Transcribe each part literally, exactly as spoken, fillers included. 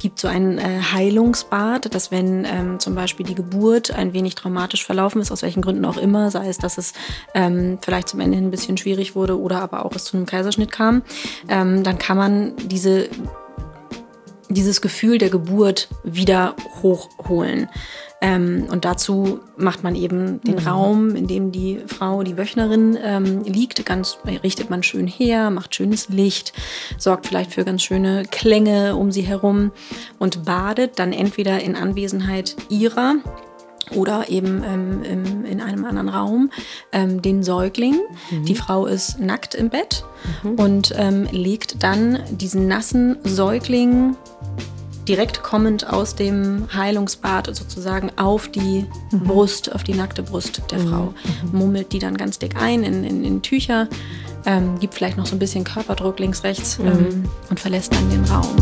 gibt so ein äh, Heilungsbad, dass wenn ähm, zum Beispiel die Geburt ein wenig traumatisch verlaufen ist, aus welchen Gründen auch immer, sei es, dass es ähm, vielleicht zum Ende hin ein bisschen schwierig wurde oder aber auch es zu einem Kaiserschnitt kam, ähm, dann kann man diese dieses Gefühl der Geburt wieder hochholen. Ähm, und dazu macht man eben den mhm. Raum, in dem die Frau, die Wöchnerin ähm, liegt, ganz richtet man schön her, macht schönes Licht, sorgt vielleicht für ganz schöne Klänge um sie herum und badet dann entweder in Anwesenheit ihrer oder eben ähm, im, in einem anderen Raum ähm, den Säugling. Mhm. Die Frau ist nackt im Bett mhm. und ähm, legt dann diesen nassen Säugling direkt kommend aus dem Heilungsbad sozusagen auf die mhm. Brust, auf die nackte Brust der mhm. Frau. Mummelt die dann ganz dick ein in, in, in Tücher, ähm, gibt vielleicht noch so ein bisschen Körperdruck links, rechts mhm. ähm, und verlässt dann den Raum.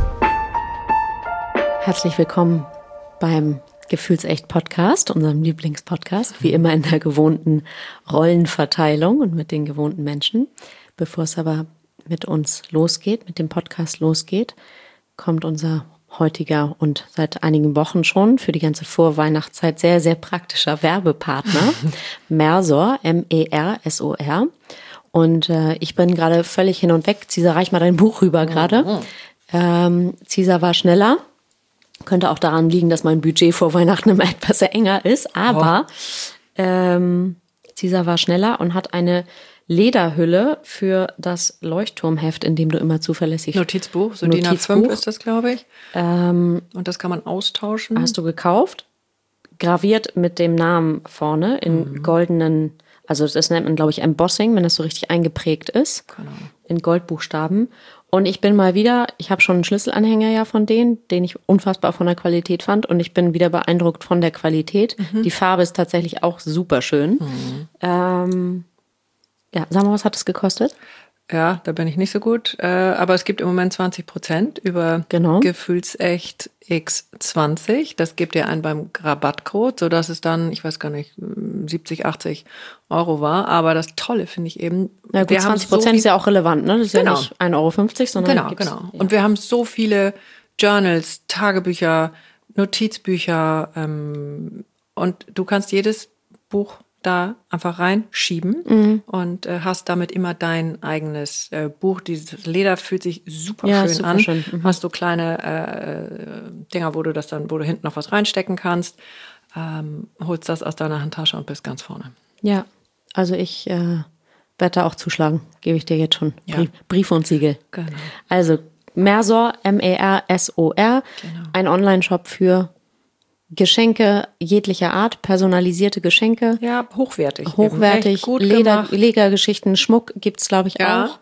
Herzlich willkommen beim Gefühlsecht-Podcast, unserem Lieblingspodcast, wie immer in der gewohnten Rollenverteilung und mit den gewohnten Menschen. Bevor es aber mit uns losgeht, mit dem Podcast losgeht, kommt unser heutiger und seit einigen Wochen schon für die ganze Vorweihnachtszeit sehr, sehr praktischer Werbepartner, Mersor, M E R S O R. Und äh, ich bin gerade völlig hin und weg. Cesar, reich mal dein Buch rüber gerade. Ähm, Cesar war schneller. Könnte auch daran liegen, dass mein Budget vor Weihnachten immer etwas enger ist. Aber oh. ähm, Cesar war schneller und hat eine Lederhülle für das Leuchtturmheft, in dem du immer zuverlässig... Notizbuch, so D I N A fünf ist das, glaube ich. Ähm, und das kann man austauschen. Hast du gekauft, graviert mit dem Namen vorne in mhm. goldenen, also das nennt man, glaube ich, Embossing, wenn das so richtig eingeprägt ist, genau. in Goldbuchstaben. Und ich bin mal wieder, ich habe schon einen Schlüsselanhänger ja von denen, den ich unfassbar von der Qualität fand und ich bin wieder beeindruckt von der Qualität. Mhm. Die Farbe ist tatsächlich auch super schön. Mhm. Ähm, Ja, sag mal, was hat es gekostet? Ja, da bin ich nicht so gut. Äh, aber es gibt im Moment zwanzig Prozent über genau. Gefühlsecht X zwanzig. Das gebt ihr ein beim Rabattcode, sodass es dann, ich weiß gar nicht, siebzig, achtzig Euro war. Aber das Tolle finde ich eben... Ja gut, zwanzig Prozent so ist ja auch relevant, ne? Das ist genau. ja nicht ein Euro fünfzig, sondern... Genau, genau. Ja. Und wir haben so viele Journals, Tagebücher, Notizbücher. Ähm, und du kannst jedes Buch da einfach reinschieben mhm. und äh, hast damit immer dein eigenes äh, Buch. Dieses Leder fühlt sich super ja, schön super an. Schön. Mhm. Hast du kleine äh, Dinger, wo du das dann, wo du hinten noch was reinstecken kannst, ähm, holst das aus deiner Handtasche und bist ganz vorne. Ja, also ich äh, werde da auch zuschlagen, gebe ich dir jetzt schon. Ja. Brief, Brief und Siegel. Genau. Also Mersor, M E R S O R, genau. ein Online-Shop für Geschenke jeglicher Art, personalisierte Geschenke. Ja, hochwertig. Hochwertig, gut Leder, Ledergeschichten, Schmuck gibt's, glaube ich, ja. auch.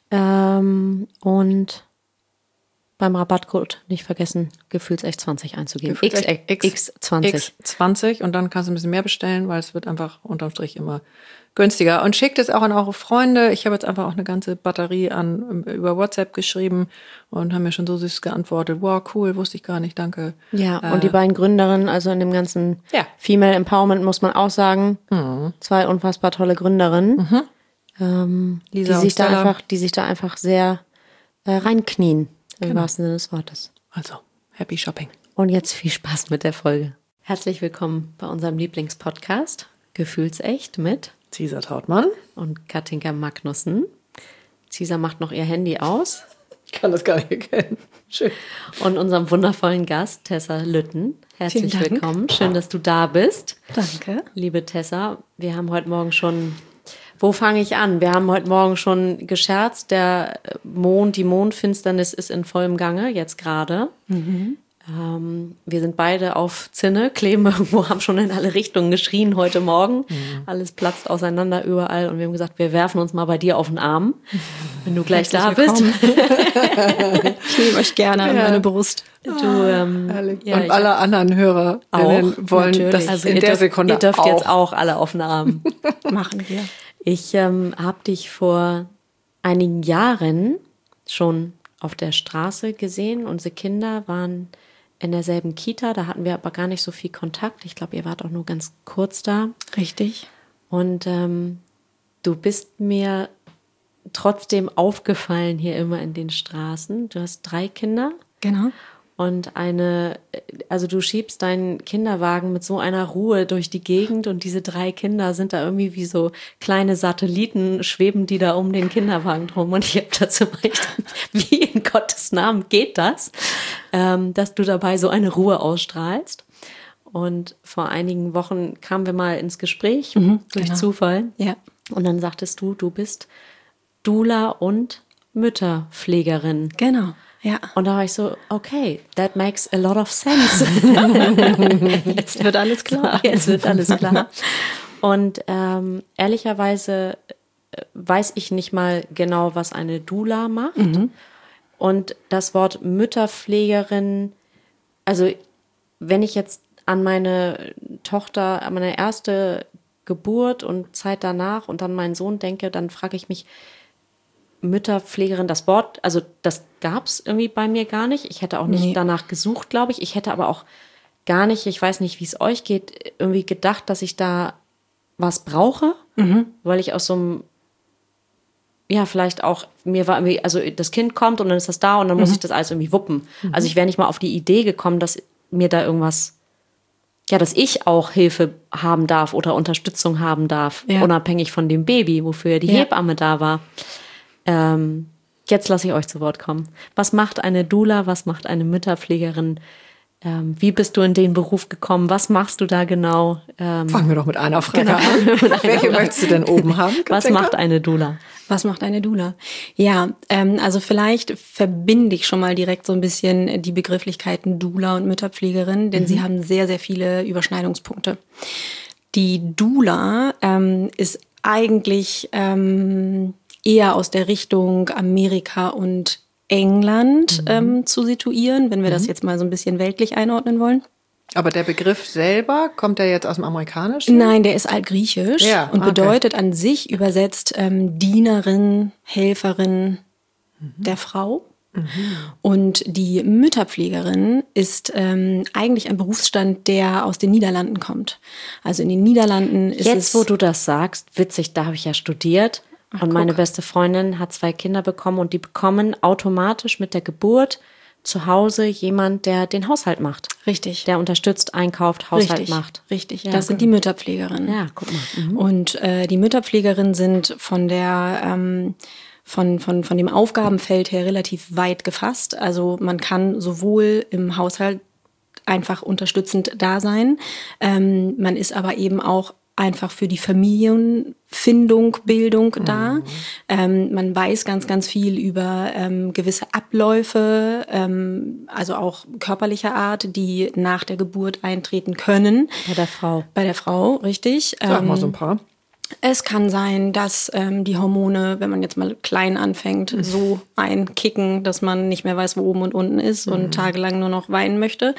Ähm, und beim Rabattcode nicht vergessen, Gefühlsecht zwanzig einzugeben. X, X, X zwanzig. X zwanzig und dann kannst du ein bisschen mehr bestellen, weil es wird einfach unterm Strich immer günstiger. Und schickt es auch an eure Freunde. Ich habe jetzt einfach auch eine ganze Batterie an über WhatsApp geschrieben und haben mir schon so süß geantwortet. Wow, cool, wusste ich gar nicht, danke. Ja, äh, und die beiden Gründerinnen, also in dem ganzen ja. Female Empowerment muss man auch sagen, mhm. zwei unfassbar tolle Gründerinnen, mhm. ähm, Lisa die sich da einfach, die sich da einfach sehr äh, reinknien, im genau. wahrsten Sinne des Wortes. Also, happy shopping. Und jetzt viel Spaß mit der Folge. Herzlich willkommen bei unserem Lieblingspodcast, Gefühlsecht mit Cesar Trautmann und Katinka Magnussen. Cesar macht noch ihr Handy aus. Ich kann das gar nicht erkennen. Schön. Und unserem wundervollen Gast, Tessa Lütten. Herzlich willkommen. Schön, dass du da bist. Danke. Liebe Tessa, wir haben heute Morgen schon... Wo fange ich an? Wir haben heute Morgen schon gescherzt. Der Mond, die Mondfinsternis ist in vollem Gange, jetzt gerade. Mhm. Ähm, wir sind beide auf Zinne, kleben irgendwo, haben schon in alle Richtungen geschrien heute Morgen. Mhm. Alles platzt auseinander überall und wir haben gesagt, wir werfen uns mal bei dir auf den Arm, wenn du gleich da bist. Ich nehme euch gerne ja. an meine Brust. Du, ähm, ja, und alle anderen Hörer auch, wollen natürlich. Das also in der dürft, Sekunde Ihr dürft auch. Jetzt auch alle auf den Arm. Machen wir. Ich ähm, habe dich vor einigen Jahren schon auf der Straße gesehen. Unsere Kinder waren in derselben Kita, da hatten wir aber gar nicht so viel Kontakt. Ich glaube, ihr wart auch nur ganz kurz da. Richtig. Und ähm, du bist mir trotzdem aufgefallen hier immer in den Straßen. Du hast drei Kinder. Genau. und eine, also du schiebst deinen Kinderwagen mit so einer Ruhe durch die Gegend und diese drei Kinder sind da irgendwie wie so kleine Satelliten, schweben die da um den Kinderwagen drum und ich habe dazu echt, wie in Gottes Namen geht das, ähm, dass du dabei so eine Ruhe ausstrahlst. Und vor einigen Wochen kamen wir mal ins Gespräch, mhm, durch genau. Zufall. Ja. Und dann sagtest du, du bist Doula und Mütterpflegerin. Genau, ja. Und da war ich so, okay, that makes a lot of sense. Jetzt wird alles klar. Jetzt wird alles klar. Und ähm, ehrlicherweise weiß ich nicht mal genau, was eine Doula macht. Mhm. Und das Wort Mütterpflegerin, also wenn ich jetzt an meine Tochter, an meine erste Geburt und Zeit danach und dann meinen Sohn denke, dann frage ich mich, Mütterpflegerin, das Wort, also das gab es irgendwie bei mir gar nicht. Ich hätte auch nicht nee. danach gesucht, glaube ich. Ich hätte aber auch gar nicht, ich weiß nicht, wie es euch geht, irgendwie gedacht, dass ich da was brauche, mhm. weil ich aus so einem, ja, vielleicht auch, mir war irgendwie, also das Kind kommt und dann ist das da und dann mhm. muss ich das alles irgendwie wuppen. Mhm. Also ich wäre nicht mal auf die Idee gekommen, dass mir da irgendwas, ja, dass ich auch Hilfe haben darf oder Unterstützung haben darf, ja. unabhängig von dem Baby, wofür die ja. Hebamme da war. Ähm, jetzt lasse ich euch zu Wort kommen. Was macht eine Doula, was macht eine Mütterpflegerin? Ähm, wie bist du in den Beruf gekommen? Was machst du da genau? Ähm, Fangen wir doch mit einer Frage genau, an. Einer Welche Frage. möchtest du denn oben haben? Was macht eine Doula? Was macht eine Doula? Ja, ähm, also vielleicht verbinde ich schon mal direkt so ein bisschen die Begrifflichkeiten Doula und Mütterpflegerin, denn mhm. sie haben sehr, sehr viele Überschneidungspunkte. Die Doula ähm, ist eigentlich ähm, eher aus der Richtung Amerika und England mhm. ähm, zu situieren, wenn wir mhm. das jetzt mal so ein bisschen weltlich einordnen wollen. Aber der Begriff selber, kommt der jetzt aus dem Amerikanischen? Nein, der ist altgriechisch ja, und okay. bedeutet an sich übersetzt ähm, Dienerin, Helferin mhm. der Frau. Mhm. Und die Mütterpflegerin ist ähm, eigentlich ein Berufsstand, der aus den Niederlanden kommt. Also in den Niederlanden ist jetzt, es... Jetzt, wo du das sagst, witzig, da habe ich ja studiert. Ach, und meine guck. beste Freundin hat zwei Kinder bekommen und die bekommen automatisch mit der Geburt zu Hause jemand, der den Haushalt macht. Richtig. Der unterstützt, einkauft, Haushalt Richtig. macht. Richtig, ja, das sind die Mütterpflegerinnen. Ja, guck mal. Mhm. Und äh, die Mütterpflegerinnen sind von der... Ähm, Von, von, von dem Aufgabenfeld her relativ weit gefasst. Also man kann sowohl im Haushalt einfach unterstützend da sein. Ähm, man ist aber eben auch einfach für die Familienfindung, Bildung da. Mhm. Ähm, man weiß ganz, ganz viel über ähm, gewisse Abläufe, ähm, also auch körperlicher Art, die nach der Geburt eintreten können. Bei der Frau. Bei der Frau, richtig. Sag mal so ein paar. Es kann sein, dass ähm, die Hormone, wenn man jetzt mal klein anfängt, mhm. so einkicken, dass man nicht mehr weiß, wo oben und unten ist mhm. und tagelang nur noch weinen möchte.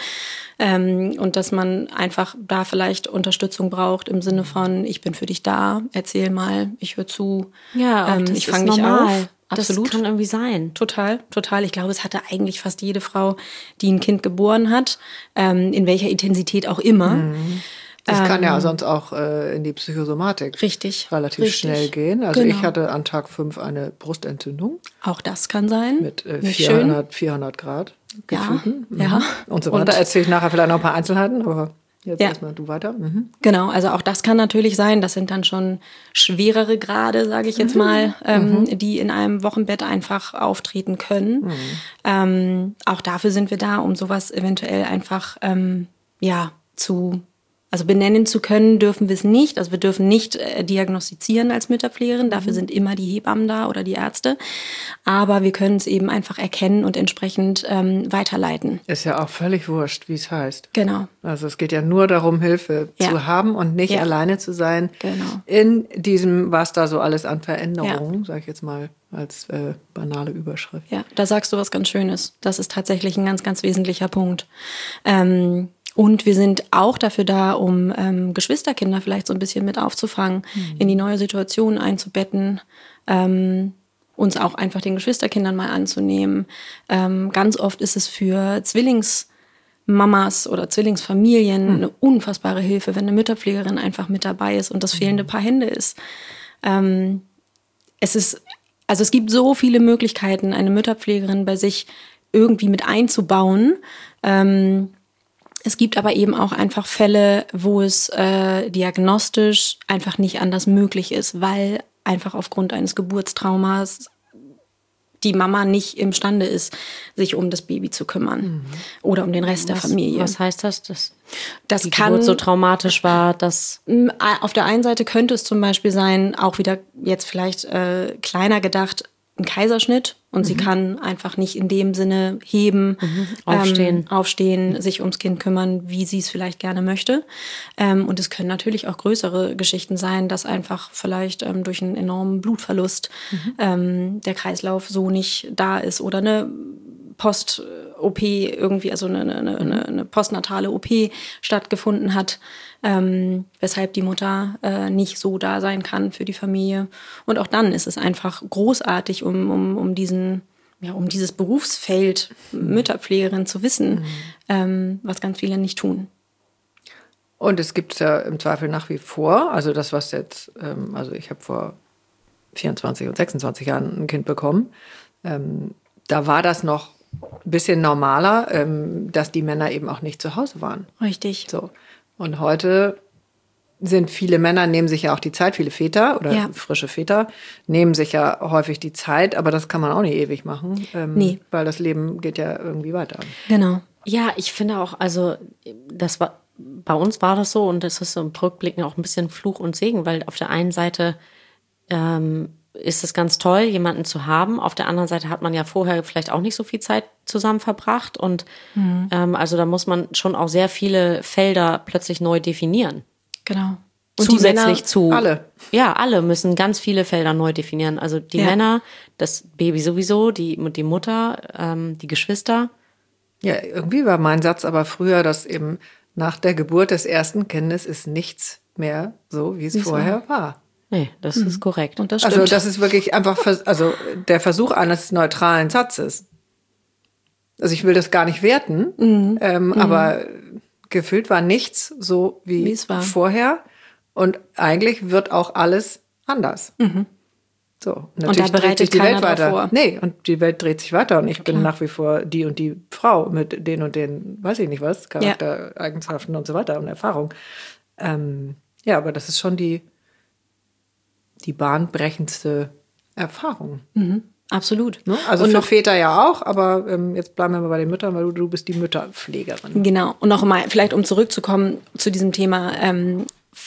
Ähm, und dass man einfach da vielleicht Unterstützung braucht im Sinne von, ich bin für dich da, erzähl mal, ich höre zu, ja, auch ähm, das ich fange dich auf. Absolut. Das kann irgendwie sein. Total, total. Ich glaube, es hatte eigentlich fast jede Frau, die ein Kind geboren hat, ähm, in welcher Intensität auch immer. Mhm. Das kann ja sonst auch äh, in die Psychosomatik richtig, relativ richtig. schnell gehen. Also genau. ich hatte an Tag fünf eine Brustentzündung. Auch das kann sein. Mit äh, vierhundert, vierhundert Grad Gefühlen. Ja, ja. Und so weiter. Und da erzähle ich nachher vielleicht noch ein paar Einzelheiten, aber jetzt ja. erstmal du weiter. Mhm. Genau, also auch das kann natürlich sein. Das sind dann schon schwerere Grade, sage ich jetzt mal, ähm, mhm. die in einem Wochenbett einfach auftreten können. Mhm. Ähm, auch dafür sind wir da, um sowas eventuell einfach ähm, ja zu Also benennen zu können dürfen wir es nicht. Also wir dürfen nicht äh, diagnostizieren als Mütterpflegerin. Dafür sind immer die Hebammen da oder die Ärzte. Aber wir können es eben einfach erkennen und entsprechend ähm, weiterleiten. Ist ja auch völlig wurscht, wie es heißt. Genau. Also es geht ja nur darum, Hilfe ja. zu haben und nicht ja. alleine zu sein. Genau. In diesem, was da so alles an Veränderungen, ja. sage ich jetzt mal als äh, banale Überschrift. Ja, da sagst du was ganz Schönes. Das ist tatsächlich ein ganz, ganz wesentlicher Punkt. Ähm, Und wir sind auch dafür da, um ähm, Geschwisterkinder vielleicht so ein bisschen mit aufzufangen, mhm. in die neue Situation einzubetten, ähm, uns auch einfach den Geschwisterkindern mal anzunehmen. Ähm, ganz oft ist es für Zwillingsmamas oder Zwillingsfamilien mhm. eine unfassbare Hilfe, wenn eine Mütterpflegerin einfach mit dabei ist und das fehlende Paar Hände ist. Ähm, es ist, also es gibt so viele Möglichkeiten, eine Mütterpflegerin bei sich irgendwie mit einzubauen, Ähm, es gibt aber eben auch einfach Fälle, wo es äh, diagnostisch einfach nicht anders möglich ist, weil einfach aufgrund eines Geburtstraumas die Mama nicht imstande ist, sich um das Baby zu kümmern mhm. oder um den Rest was, der Familie. Was heißt das? Dass das die kann Geburt so traumatisch war, dass auf der einen Seite könnte es zum Beispiel sein, auch wieder jetzt vielleicht äh, kleiner gedacht, ein Kaiserschnitt und mhm. sie kann einfach nicht in dem Sinne heben, mhm. aufstehen, ähm, aufstehen, sich ums Kind kümmern, wie sie es vielleicht gerne möchte. Ähm, und es können natürlich auch größere Geschichten sein, dass einfach vielleicht ähm, durch einen enormen Blutverlust mhm. ähm, der Kreislauf so nicht da ist oder eine Post-O P irgendwie, also eine, eine, eine, eine postnatale O P stattgefunden hat, ähm, weshalb die Mutter äh, nicht so da sein kann für die Familie. Und auch dann ist es einfach großartig, um, um, um diesen, ja, um dieses Berufsfeld Mütterpflegerin zu wissen, mhm. ähm, was ganz viele nicht tun. Und es gibt es ja im Zweifel nach wie vor, also das, was jetzt, ähm, also ich habe vor vierundzwanzig und sechsundzwanzig Jahren ein Kind bekommen, ähm, da war das noch ein bisschen normaler, ähm, dass die Männer eben auch nicht zu Hause waren. Richtig. So. Und heute sind viele Männer, nehmen sich ja auch die Zeit, viele Väter oder ja. frische Väter, nehmen sich ja häufig die Zeit, aber das kann man auch nicht ewig machen, ähm, nee. weil das Leben geht ja irgendwie weiter. Genau. Ja, ich finde auch, also das war, bei uns war das so und das ist so im Rückblicken auch ein bisschen Fluch und Segen, weil auf der einen Seite ähm, ist es ganz toll, jemanden zu haben. Auf der anderen Seite hat man ja vorher vielleicht auch nicht so viel Zeit zusammen verbracht. Und mhm. ähm, also da muss man schon auch sehr viele Felder plötzlich neu definieren. Genau. Und zusätzlich Männer, zu alle. Ja, alle müssen ganz viele Felder neu definieren. Also die ja. Männer, das Baby sowieso, die, die Mutter, ähm, die Geschwister. Ja, irgendwie war mein Satz aber früher, dass eben nach der Geburt des ersten Kindes ist nichts mehr so, wie es Wie's vorher war. war. Nee, das mhm. ist korrekt. Und das also das ist wirklich einfach, also der Versuch eines neutralen Satzes. Also ich will das gar nicht werten, mhm. Ähm, mhm. aber gefühlt war nichts so wie, wie es war vorher. Und eigentlich wird auch alles anders. Mhm. So, natürlich und da dreht sich die Welt weiter. Vor. Nee, und die Welt dreht sich weiter. Und ich Klar. bin nach wie vor die und die Frau mit den und den, weiß ich nicht was, Charaktereigenschaften ja. und so weiter und Erfahrung. Ähm, ja, aber das ist schon die die bahnbrechendste Erfahrung. Mhm, absolut. Ne? Also und für Väter ja auch, aber ähm, jetzt bleiben wir mal bei den Müttern, weil du, du bist die Mütterpflegerin. Genau. Und noch mal, vielleicht um zurückzukommen zu diesem Thema ähm,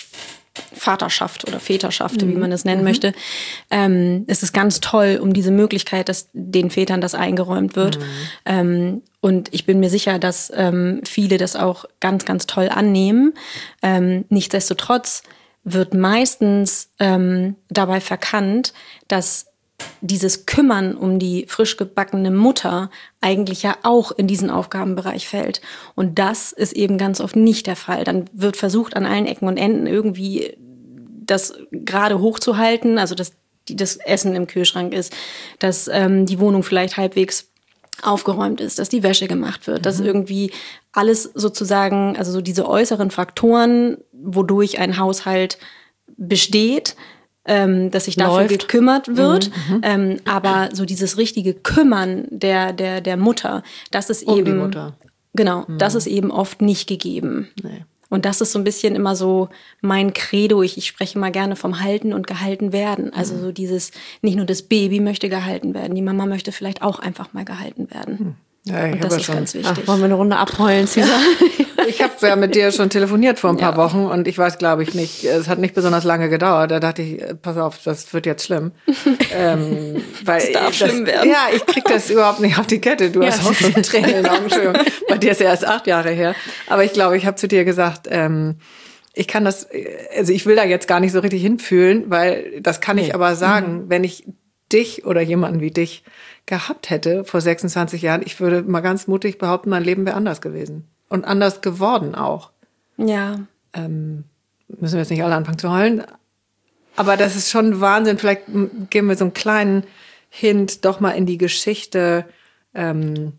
Vaterschaft oder Väterschaft, mhm. wie man es nennen mhm. möchte. Ähm, es ist ganz toll, um diese Möglichkeit, dass den Vätern das eingeräumt wird. Mhm. Ähm, und ich bin mir sicher, dass ähm, viele das auch ganz, ganz toll annehmen. Ähm, nichtsdestotrotz wird meistens ähm, dabei verkannt, dass dieses Kümmern um die frisch gebackene Mutter eigentlich ja auch in diesen Aufgabenbereich fällt. Und das ist eben ganz oft nicht der Fall. Dann wird versucht, an allen Ecken und Enden irgendwie das gerade hochzuhalten, also dass die, das Essen im Kühlschrank ist, dass ähm, die Wohnung vielleicht halbwegs aufgeräumt ist, dass die Wäsche gemacht wird, mhm. dass irgendwie alles sozusagen, also so diese äußeren Faktoren, wodurch ein Haushalt besteht, ähm, dass sich dafür Läuft. gekümmert wird, Mhm. ähm, aber so dieses richtige Kümmern der der der Mutter, das ist um eben die Mutter. Genau, Mhm. das ist eben oft nicht gegeben. Nee. Und das ist so ein bisschen immer so mein Credo. Ich, ich spreche mal gerne vom Halten und gehalten werden. Also so dieses, nicht nur das Baby möchte gehalten werden, die Mama möchte vielleicht auch einfach mal gehalten werden. Ja, ich und das ja ist schon. ganz wichtig. Ach, wollen wir eine Runde abheulen, Cesar? Ich habe ja mit dir schon telefoniert vor ein paar Ja. Wochen und ich weiß, glaube ich, nicht, es hat nicht besonders lange gedauert. Da dachte ich, pass auf, das wird jetzt schlimm. ähm, weil Das darf das, schlimm werden. Ja, ich krieg das überhaupt nicht auf die Kette. Du Ja. hast auch schon Tränen in den Augen. Entschuldigung. Bei dir ist ja erst acht Jahre her. Aber ich glaube, ich habe zu dir gesagt, ähm, ich kann das, also ich will da jetzt gar nicht so richtig hinfühlen, weil das kann Nee. ich aber sagen, mhm. wenn ich dich oder jemanden wie dich gehabt hätte vor sechsundzwanzig Jahren, ich würde mal ganz mutig behaupten, mein Leben wäre anders gewesen. Und anders geworden auch. Ja. Ähm, müssen wir jetzt nicht alle anfangen zu heulen. Aber das ist schon Wahnsinn. Vielleicht geben wir so einen kleinen Hint doch mal in die Geschichte, ähm,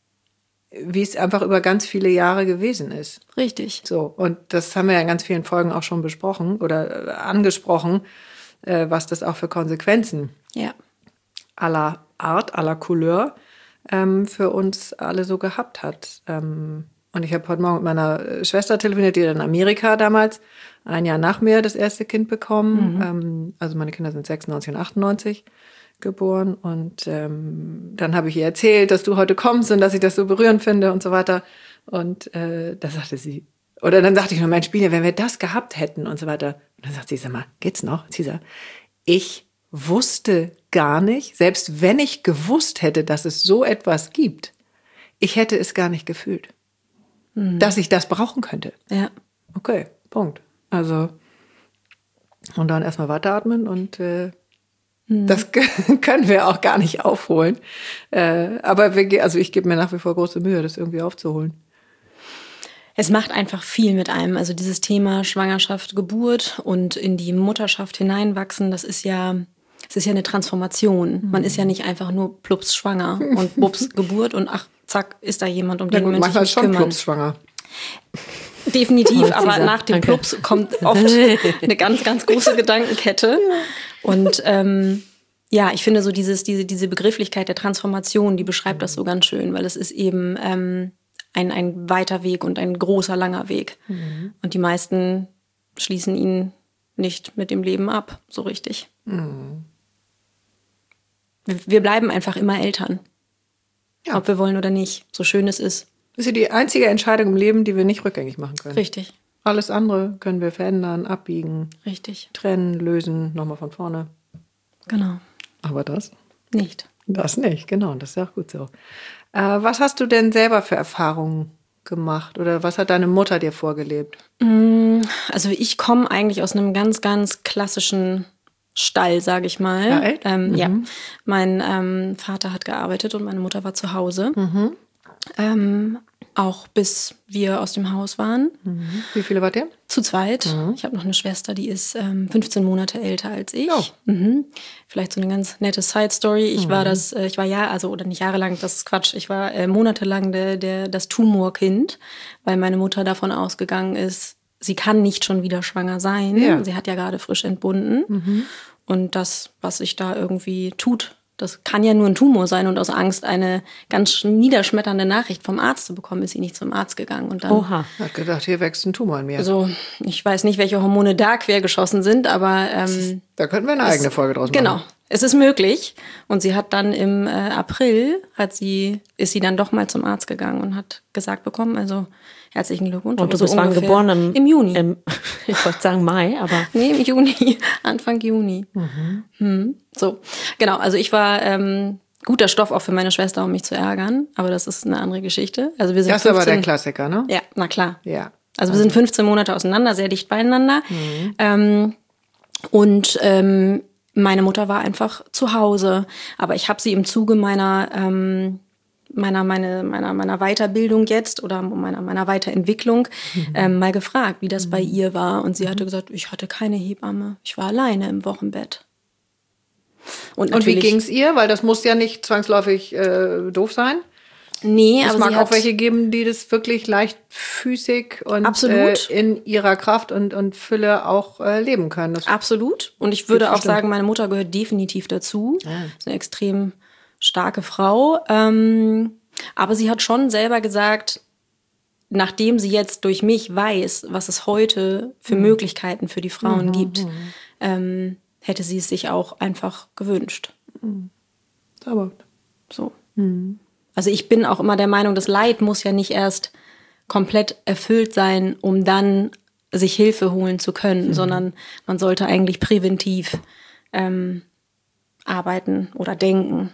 wie es einfach über ganz viele Jahre gewesen ist. Richtig. So, und das haben wir ja in ganz vielen Folgen auch schon besprochen oder äh, angesprochen, äh, was das auch für Konsequenzen Ja. aller Art, aller Couleur ähm, für uns alle so gehabt hat. Ähm, und ich habe heute Morgen mit meiner Schwester telefoniert, die in Amerika damals ein Jahr nach mir das erste Kind bekommen. Mhm. Ähm, also meine Kinder sind sechsundneunzig und achtundneunzig geboren. Und ähm, dann habe ich ihr erzählt, dass du heute kommst und dass ich das so berührend finde und so weiter. Und äh, da sagte sie, oder dann sagte ich nur, mein Spiel, wenn wir das gehabt hätten und so weiter. Und dann sagt sie, sag mal, geht's noch? Sie sagt, ich wusste gar nicht, selbst wenn ich gewusst hätte, dass es so etwas gibt, ich hätte es gar nicht gefühlt, mhm. dass ich das brauchen könnte. Ja. Okay, Punkt. Also, und dann erstmal weiteratmen und äh, mhm. das können wir auch gar nicht aufholen. Äh, aber wir, also ich gebe mir nach wie vor große Mühe, das irgendwie aufzuholen. Es macht einfach viel mit einem. Also dieses Thema Schwangerschaft, Geburt und in die Mutterschaft hineinwachsen, das ist ja, es ist ja eine Transformation. Mhm. Man ist ja nicht einfach nur plups schwanger und bups Geburt und ach, zack, ist da jemand, um den ja, man sich manchmal nicht schon kümmern. Plups schwanger. Definitiv, aber nach dem Danke. Plups kommt oft eine ganz, ganz große Gedankenkette. Und ähm, ja, ich finde so dieses, diese, diese Begrifflichkeit der Transformation, die beschreibt das so ganz schön, weil es ist eben ähm, ein, ein weiter Weg und ein großer, langer Weg. Mhm. Und die meisten schließen ihn nicht mit dem Leben ab, so richtig. Mhm. Wir, wir bleiben einfach immer Eltern. Ja. Ob wir wollen oder nicht, so schön es ist. Das ist ja die einzige Entscheidung im Leben, die wir nicht rückgängig machen können. Richtig. Alles andere können wir verändern, abbiegen. Richtig. Trennen, lösen, nochmal von vorne. Genau. Aber das? Nicht. Das nicht, genau. Das ist ja auch gut so. Äh, was hast du denn selber für Erfahrungen gemacht? Oder was hat deine Mutter dir vorgelebt? Also ich komme eigentlich aus einem ganz, ganz klassischen Stall, sage ich mal. Ja, echt? Ähm, mhm. ja. Mein ähm, Vater hat gearbeitet und meine Mutter war zu Hause. Mhm. Ähm, auch bis wir aus dem Haus waren. Mhm. Wie viele wart ihr? Zu zweit. Mhm. Ich habe noch eine Schwester, die ist ähm, fünfzehn Monate älter als ich. Oh. Mhm. Vielleicht so eine ganz nette Side-Story. Ich mhm. war das, äh, ich war ja, also oder nicht jahrelang, das ist Quatsch. Ich war äh, monatelang der, der, das Tumorkind, weil meine Mutter davon ausgegangen ist, sie kann nicht schon wieder schwanger sein. Ja. Sie hat ja gerade frisch entbunden. Mhm. Und das, was sich da irgendwie tut, das kann ja nur ein Tumor sein. Und aus Angst, eine ganz niederschmetternde Nachricht vom Arzt zu bekommen, ist sie nicht zum Arzt gegangen. Und dann, Oha. Hat gedacht, hier wächst einTumor in mir. Also ich weiß nicht, welche Hormone da quergeschossen sind, aber ähm, da könnten wir eine eigene Folge draus machen. Genau, es ist möglich. Und sie hat dann im äh, April, hat sie, ist sie dann doch mal zum Arzt gegangen und hat gesagt bekommen, also herzlichen Glückwunsch. Und du bist so wann geboren? Im, Im Juni. Im, ich wollte sagen Mai, aber... Nee, im Juni, Anfang Juni. Mhm. Hm, so, genau, also ich war ähm, guter Stoff auch für meine Schwester, um mich zu ärgern, aber das ist eine andere Geschichte. Also wir sind das ist fünfzehn, aber der Klassiker, ne? Ja, na klar. Ja. Also wir sind fünfzehn Monate auseinander, sehr dicht beieinander. Mhm. Ähm, und ähm, meine Mutter war einfach zu Hause, aber ich habe sie im Zuge meiner... Ähm, meiner meine meiner meiner Weiterbildung jetzt oder meiner meiner Weiterentwicklung mhm. ähm, mal gefragt, wie das mhm. bei ihr war, und sie mhm. hatte gesagt, ich hatte keine Hebamme, ich war alleine im Wochenbett. Und, und wie ging's ihr? Weil das muss ja nicht zwangsläufig äh, doof sein. Nee, es aber mag sie auch hat welche geben, die das wirklich leichtfüßig und absolut. Äh, in ihrer Kraft und und Fülle auch äh, leben können. Das absolut. Und ich würde auch bestimmt sagen, meine Mutter gehört definitiv dazu. Ja. Ist eine extrem starke Frau, ähm, aber sie hat schon selber gesagt, nachdem sie jetzt durch mich weiß, was es heute für mhm. Möglichkeiten für die Frauen mhm. gibt, ähm, hätte sie es sich auch einfach gewünscht. Mhm. Aber so. Mhm. Also ich bin auch immer der Meinung, das Leid muss ja nicht erst komplett erfüllt sein, um dann sich Hilfe holen zu können, mhm. sondern man sollte eigentlich präventiv ähm, arbeiten oder denken,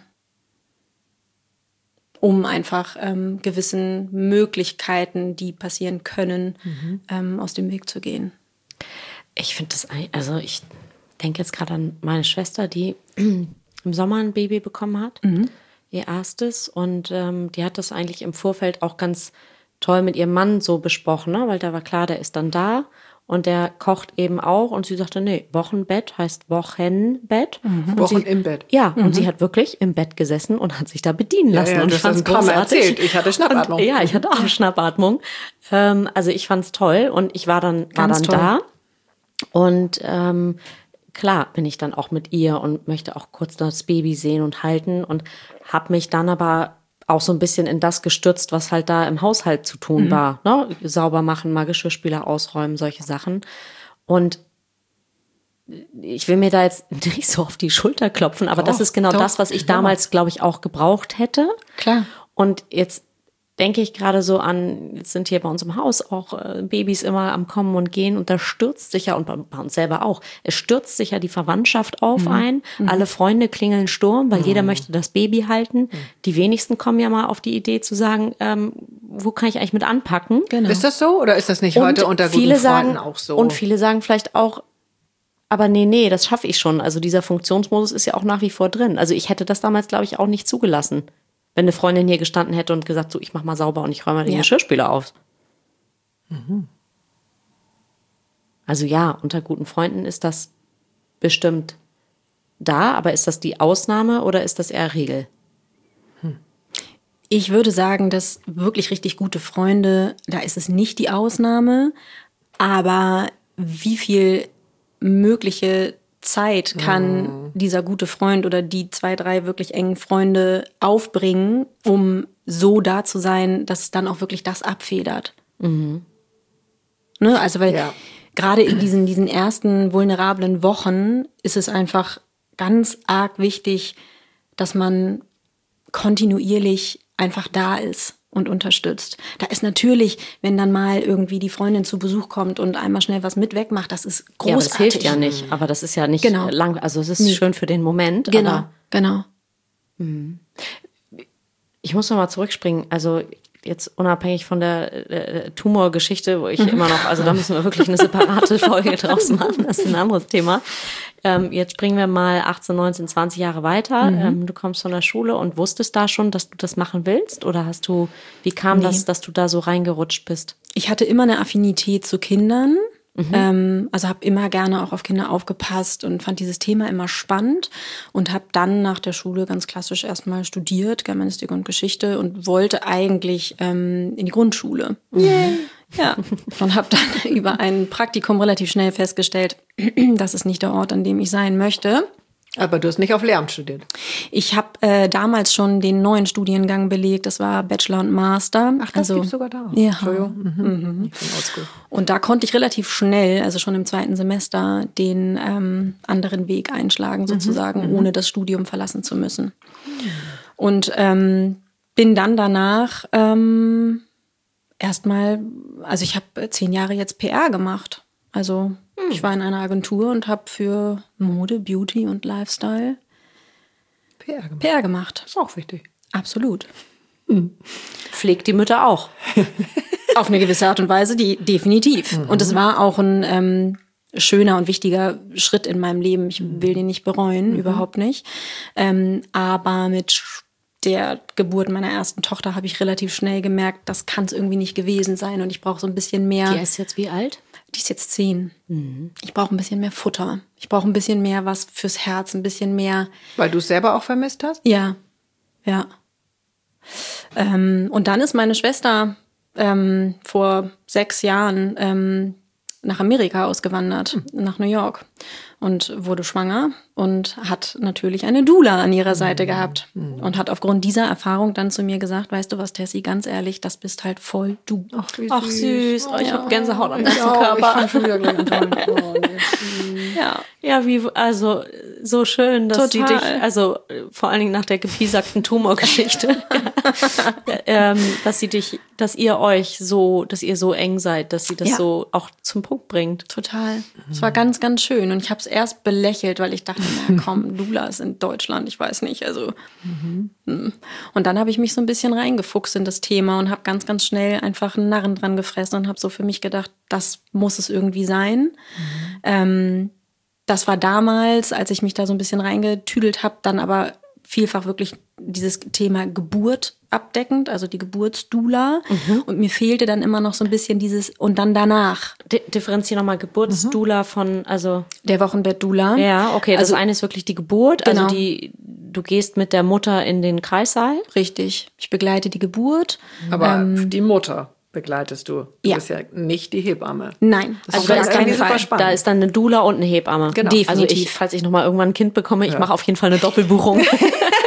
um einfach ähm, gewissen Möglichkeiten, die passieren können, mhm. ähm, aus dem Weg zu gehen. Ich finde das, also ich denke jetzt gerade an meine Schwester, die im Sommer ein Baby bekommen hat, mhm. ihr erstes, und ähm, die hat das eigentlich im Vorfeld auch ganz toll mit ihrem Mann so besprochen, ne? Weil da war klar, der ist dann da. Und der kocht eben auch. Und sie sagte, nee, Wochenbett heißt Wochenbett. Mhm. Wochen sie, im Bett. Ja, mhm. und sie hat wirklich im Bett gesessen und hat sich da bedienen lassen. Ja, ja, und das fand's ein paar Mal erzählt. Ich hatte Schnappatmung. Und, ja, ich hatte auch Schnappatmung. Ähm, also ich fand's toll. Und ich war dann, war dann da. Und ähm, klar bin ich dann auch mit ihr und möchte auch kurz das Baby sehen und halten. Und habe mich dann aber auch so ein bisschen in das gestürzt, was halt da im Haushalt zu tun mhm. war. Ne? Sauber machen, mal Geschirrspüler ausräumen, solche Sachen. Und ich will mir da jetzt nicht so auf die Schulter klopfen, aber doch, das ist genau doch, das, was ich damals, glaube ich, auch gebraucht hätte. Klar. Und jetzt denke ich gerade so an, jetzt sind hier bei uns im Haus auch äh, Babys immer am Kommen und Gehen und da stürzt sich ja, und bei, bei uns selber auch, es stürzt sich ja die Verwandtschaft auf mhm. ein, mhm. alle Freunde klingeln Sturm, weil mhm. jeder möchte das Baby halten. Mhm. Die wenigsten kommen ja mal auf die Idee zu sagen, ähm, wo kann ich eigentlich mit anpacken? Genau. Ist das so oder ist das nicht und heute unter guten viele Freunden sagen, auch so? Und viele sagen vielleicht auch, aber nee, nee, das schaffe ich schon. Also dieser Funktionsmodus ist ja auch nach wie vor drin. Also ich hätte das damals, glaube ich, auch nicht zugelassen. Wenn eine Freundin hier gestanden hätte und gesagt, so, ich mach mal sauber und ich räume mal den ja. Geschirrspüler auf. Mhm. Also ja, unter guten Freunden ist das bestimmt da, aber ist das die Ausnahme oder ist das eher Regel? Hm. Ich würde sagen, dass wirklich richtig gute Freunde, da ist es nicht die Ausnahme, aber wie viel mögliche Zeit kann mhm. dieser gute Freund oder die zwei, drei wirklich engen Freunde aufbringen, um so da zu sein, dass es dann auch wirklich das abfedert. Mhm. Ne? Also weil ja. gerade in diesen, diesen ersten vulnerablen Wochen ist es einfach ganz arg wichtig, dass man kontinuierlich einfach da ist und unterstützt. Da ist natürlich, wenn dann mal irgendwie die Freundin zu Besuch kommt und einmal schnell was mit wegmacht, das ist großartig. Ja, aber das hilft ja nicht. Aber das ist ja nicht genau. lang, also es ist nee. schön für den Moment. Genau, aber, genau. Mh. Ich muss noch mal zurückspringen. Also jetzt unabhängig von der äh, Tumorgeschichte, wo ich mhm. immer noch, also da müssen wir wirklich eine separate Folge draus machen. Das ist ein anderes Thema. Ähm, jetzt springen wir mal achtzehn, neunzehn, zwanzig Jahre weiter. Mhm. Ähm, du kommst von der Schule und wusstest da schon, dass du das machen willst? Oder hast du, wie kam nee. das, dass du da so reingerutscht bist? Ich hatte immer eine Affinität zu Kindern. Mhm. Ähm, also habe immer gerne auch auf Kinder aufgepasst und fand dieses Thema immer spannend und habe dann nach der Schule ganz klassisch erstmal studiert, Germanistik und Geschichte und wollte eigentlich ähm, in die Grundschule. Yeah. Ja, und habe dann über ein Praktikum relativ schnell festgestellt, das ist nicht der Ort, an dem ich sein möchte. Aber du hast nicht auf Lehramt studiert. Ich habe äh, damals schon den neuen Studiengang belegt. Das war Bachelor und Master. Ach, das also, gibt's sogar da. Ja. Entschuldigung. Mhm. Mhm. Ich bin oldschool. Und da konnte ich relativ schnell, also schon im zweiten Semester, den ähm, anderen Weg einschlagen, sozusagen, mhm. ohne das Studium verlassen zu müssen. Mhm. Und ähm, bin dann danach ähm, erstmal, also ich habe zehn Jahre jetzt P R gemacht. Also hm. ich war in einer Agentur und habe für Mode, Beauty und Lifestyle P R gemacht. P R gemacht. Das ist auch wichtig. Absolut. Hm. Pflegt die Mütter auch. Auf eine gewisse Art und Weise, die definitiv. Mhm. Und es war auch ein ähm, schöner und wichtiger Schritt in meinem Leben. Ich will den nicht bereuen, mhm. überhaupt nicht. Ähm, aber mit der Geburt meiner ersten Tochter habe ich relativ schnell gemerkt, das kann es irgendwie nicht gewesen sein und ich brauche so ein bisschen mehr. Die ist jetzt wie alt? Die ist jetzt zehn. Mhm. Ich brauche ein bisschen mehr Futter. Ich brauche ein bisschen mehr was fürs Herz, ein bisschen mehr. Weil du es selber auch vermisst hast? Ja, ja. Ähm, und dann ist meine Schwester ähm, vor sechs Jahren ähm, nach Amerika ausgewandert, mhm. nach New York und wurde schwanger und hat natürlich eine Doula an ihrer Seite mhm. gehabt mhm. und hat aufgrund dieser Erfahrung dann zu mir gesagt, weißt du was, Tessie, ganz ehrlich, das bist halt voll du. Ach, wie süß. Ach süß, oh, ich ja. habe Gänsehaut am ganzen ja, Körper. Ich fand schon wieder gleich oh, nee. Ja, ja, wie, also so schön, dass Total. sie dich, also vor allen Dingen nach der gepiesagten Tumorgeschichte, ähm, dass sie dich, dass ihr euch so, dass ihr so eng seid, dass sie das ja. so auch zum Punkt bringt. Total. Es mhm. war ganz, ganz schön und ich habe es erst belächelt, weil ich dachte, na komm, Doulas in Deutschland, ich weiß nicht, also. Mhm. Und dann habe ich mich so ein bisschen reingefuchst in das Thema und habe ganz, ganz schnell einfach einen Narren dran gefressen und habe so für mich gedacht, das muss es irgendwie sein. Mhm. Ähm, das war damals, als ich mich da so ein bisschen reingetüdelt habe, dann aber vielfach wirklich dieses Thema Geburt abdeckend, also die Geburtsdoula. Mhm. Und mir fehlte dann immer noch so ein bisschen dieses und dann danach. D- differenzier nochmal Geburtsdoula mhm. von, also der Wochenbettdoula. Ja, okay, das also, eine ist wirklich die Geburt, genau. also die, du gehst mit der Mutter in den Kreissaal. Richtig, ich begleite die Geburt. Aber ähm, die Mutter begleitest du. Du ja. bist ja nicht die Hebamme. Nein, das also ist kein Fall. Da ist dann eine Doula und eine Hebamme. Genau. Definitiv. Also ich, falls ich nochmal irgendwann ein Kind bekomme, ich ja. mache auf jeden Fall eine Doppelbuchung.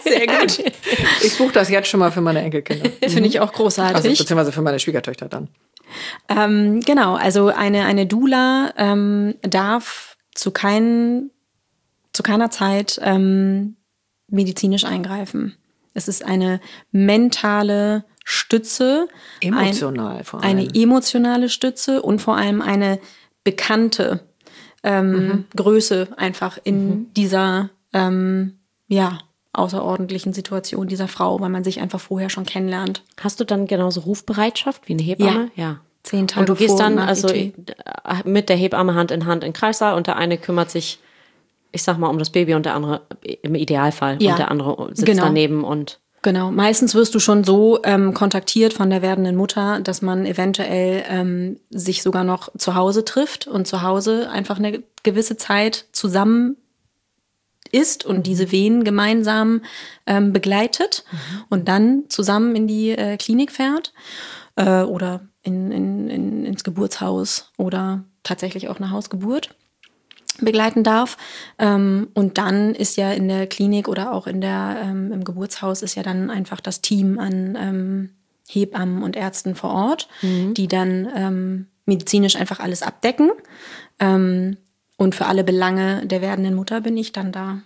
Sehr gut. Ich buche das jetzt schon mal für meine Enkelkinder. Finde ich auch großartig. Also beziehungsweise für meine Schwiegertöchter dann. Ähm, genau, also eine, eine Doula ähm, darf zu, kein, zu keiner Zeit ähm, medizinisch eingreifen. Es ist eine mentale Stütze. Emotional ein, vor allem. Eine emotionale Stütze und vor allem eine bekannte ähm, mhm. Größe einfach in mhm. dieser ähm, ja, außerordentlichen Situation dieser Frau, weil man sich einfach vorher schon kennenlernt. Hast du dann genauso Rufbereitschaft wie eine Hebamme? Ja. ja. Zehn Tage und du gehst vor dann nach also I T. mit der Hebamme Hand in Hand in den Kreissaal und der eine kümmert sich, ich sag mal, um das Baby und der andere im Idealfall Ja. und der andere sitzt Genau. daneben und Genau, meistens wirst du schon so ähm, kontaktiert von der werdenden Mutter, dass man eventuell ähm, sich sogar noch zu Hause trifft und zu Hause einfach eine gewisse Zeit zusammen ist und diese Wehen gemeinsam ähm, begleitet mhm. und dann zusammen in die äh, Klinik fährt äh, oder in, in, in, ins Geburtshaus oder tatsächlich auch eine Hausgeburt begleiten darf. Ähm, und dann ist ja in der Klinik oder auch in der, ähm, im Geburtshaus ist ja dann einfach das Team an ähm, Hebammen und Ärzten vor Ort, mhm. die dann ähm, medizinisch einfach alles abdecken. Ähm, und für alle Belange der werdenden Mutter bin ich dann da.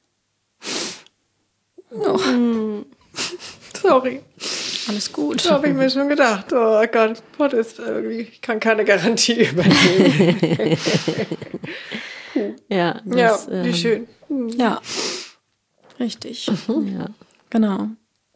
Oh. Sorry. Alles gut. Da habe ich mir schon gedacht, oh Gott, Gott ist irgendwie, ich kann keine Garantie übernehmen. Ja, das, ja, wie ähm, schön. Ja, richtig. Mhm. Ja. Genau.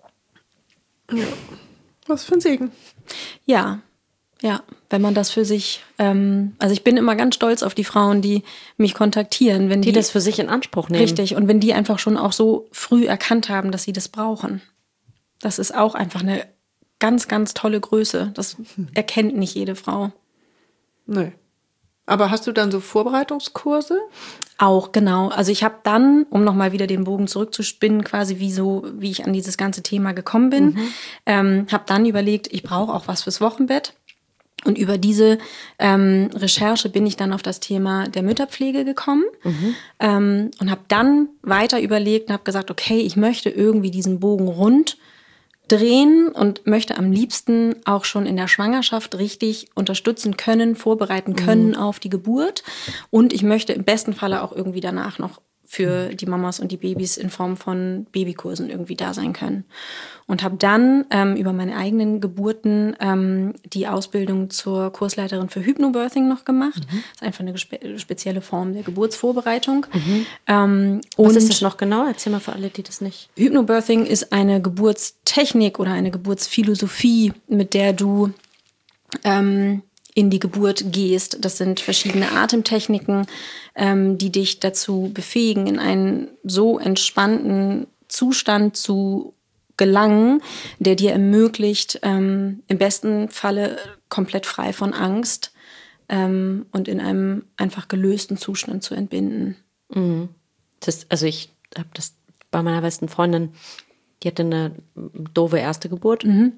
Ja. Was für ein Segen. Ja, ja, wenn man das für sich, ähm, also ich bin immer ganz stolz auf die Frauen, die mich kontaktieren, wenn die, die das für sich in Anspruch nehmen. Richtig, und wenn die einfach schon auch so früh erkannt haben, dass sie das brauchen. Das ist auch einfach eine ganz, ganz tolle Größe. Das erkennt nicht jede Frau. Nee. Aber hast du dann so Vorbereitungskurse? Auch, genau. Also ich habe dann, um nochmal wieder den Bogen zurückzuspinnen, quasi wie so, wie ich an dieses ganze Thema gekommen bin, mhm. ähm, habe dann überlegt, ich brauche auch was fürs Wochenbett. Und über diese ähm, Recherche bin ich dann auf das Thema der Mütterpflege gekommen mhm. ähm, und habe dann weiter überlegt und habe gesagt, okay, ich möchte irgendwie diesen Bogen rund drehen und möchte am liebsten auch schon in der Schwangerschaft richtig unterstützen können, vorbereiten können mhm. auf die Geburt. Und ich möchte im besten Falle auch irgendwie danach noch für die Mamas und die Babys in Form von Babykursen irgendwie da sein können. Und habe dann ähm, über meine eigenen Geburten ähm, die Ausbildung zur Kursleiterin für Hypnobirthing noch gemacht. Mhm. Das ist einfach eine spe- spezielle Form der Geburtsvorbereitung. Mhm. Ähm, Was und ist das noch genau? Erzähl mal für alle, die das nicht... Hypnobirthing ist eine Geburtstechnik oder eine Geburtsphilosophie, mit der du ähm, in die Geburt gehst. Das sind verschiedene Atemtechniken, ähm, die dich dazu befähigen, in einen so entspannten Zustand zu gelangen, der dir ermöglicht, ähm, im besten Falle komplett frei von Angst ähm, und in einem einfach gelösten Zustand zu entbinden. Mhm. Das, also ich habe das bei meiner besten Freundin, die hatte eine doofe erste Geburt. Mhm.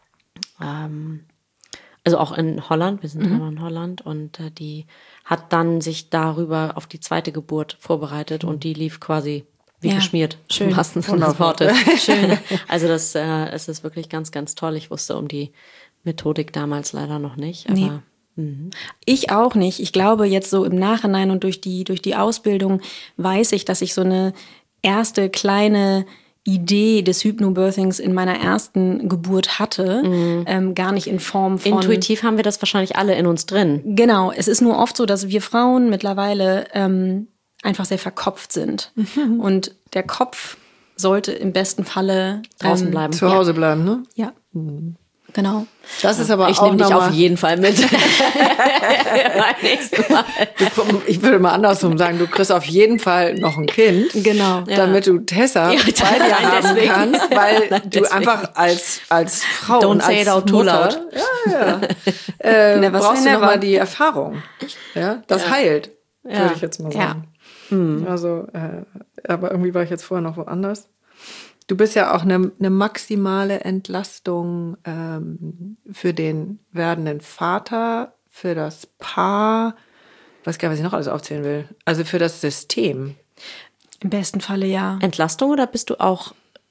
Ähm, also auch in Holland, wir sind mhm. in Holland und äh, die hat dann sich darüber auf die zweite Geburt vorbereitet mhm. und die lief quasi wie ja, geschmiert. Schön. Im wahrsten Sinne des Wortes. Schön. Also das äh, es ist wirklich ganz, ganz toll. Ich wusste um die Methodik damals leider noch nicht. Aber, nee. mhm. Ich auch nicht. Ich glaube jetzt so im Nachhinein und durch die, durch die Ausbildung weiß ich, dass ich so eine erste kleine Idee des Hypnobirthings in meiner ersten Geburt hatte, mhm. ähm, gar nicht in Form von... Intuitiv haben wir das wahrscheinlich alle in uns drin. Genau, es ist nur oft so, dass wir Frauen mittlerweile ähm, einfach sehr verkopft sind. Mhm. Und der Kopf sollte im besten Falle... draußen ähm, bleiben. Zu Hause bleiben, ne? Ja, mhm. genau. Das ist aber ich auch nehme dich mal, auf jeden Fall mit. Mal. Ich würde mal andersrum sagen, du kriegst auf jeden Fall noch ein Kind, genau, damit ja. du Tessa ja, bei dir haben deswegen. kannst, weil nein, du einfach als als Frau Don't und say als it out too Mutter, loud. ja, ja, äh, brauchst du nochmal die Erfahrung. Ja, das ja. heilt, ja. würde ich jetzt mal sagen. Ja. Mhm. Also, äh, aber irgendwie war ich jetzt vorher noch woanders. Du bist ja auch eine, eine maximale Entlastung ähm, für den werdenden Vater, für das Paar, weiß gar nicht, was ich noch alles aufzählen will. Also für das System. Im besten Falle ja. Entlastung oder bist du auch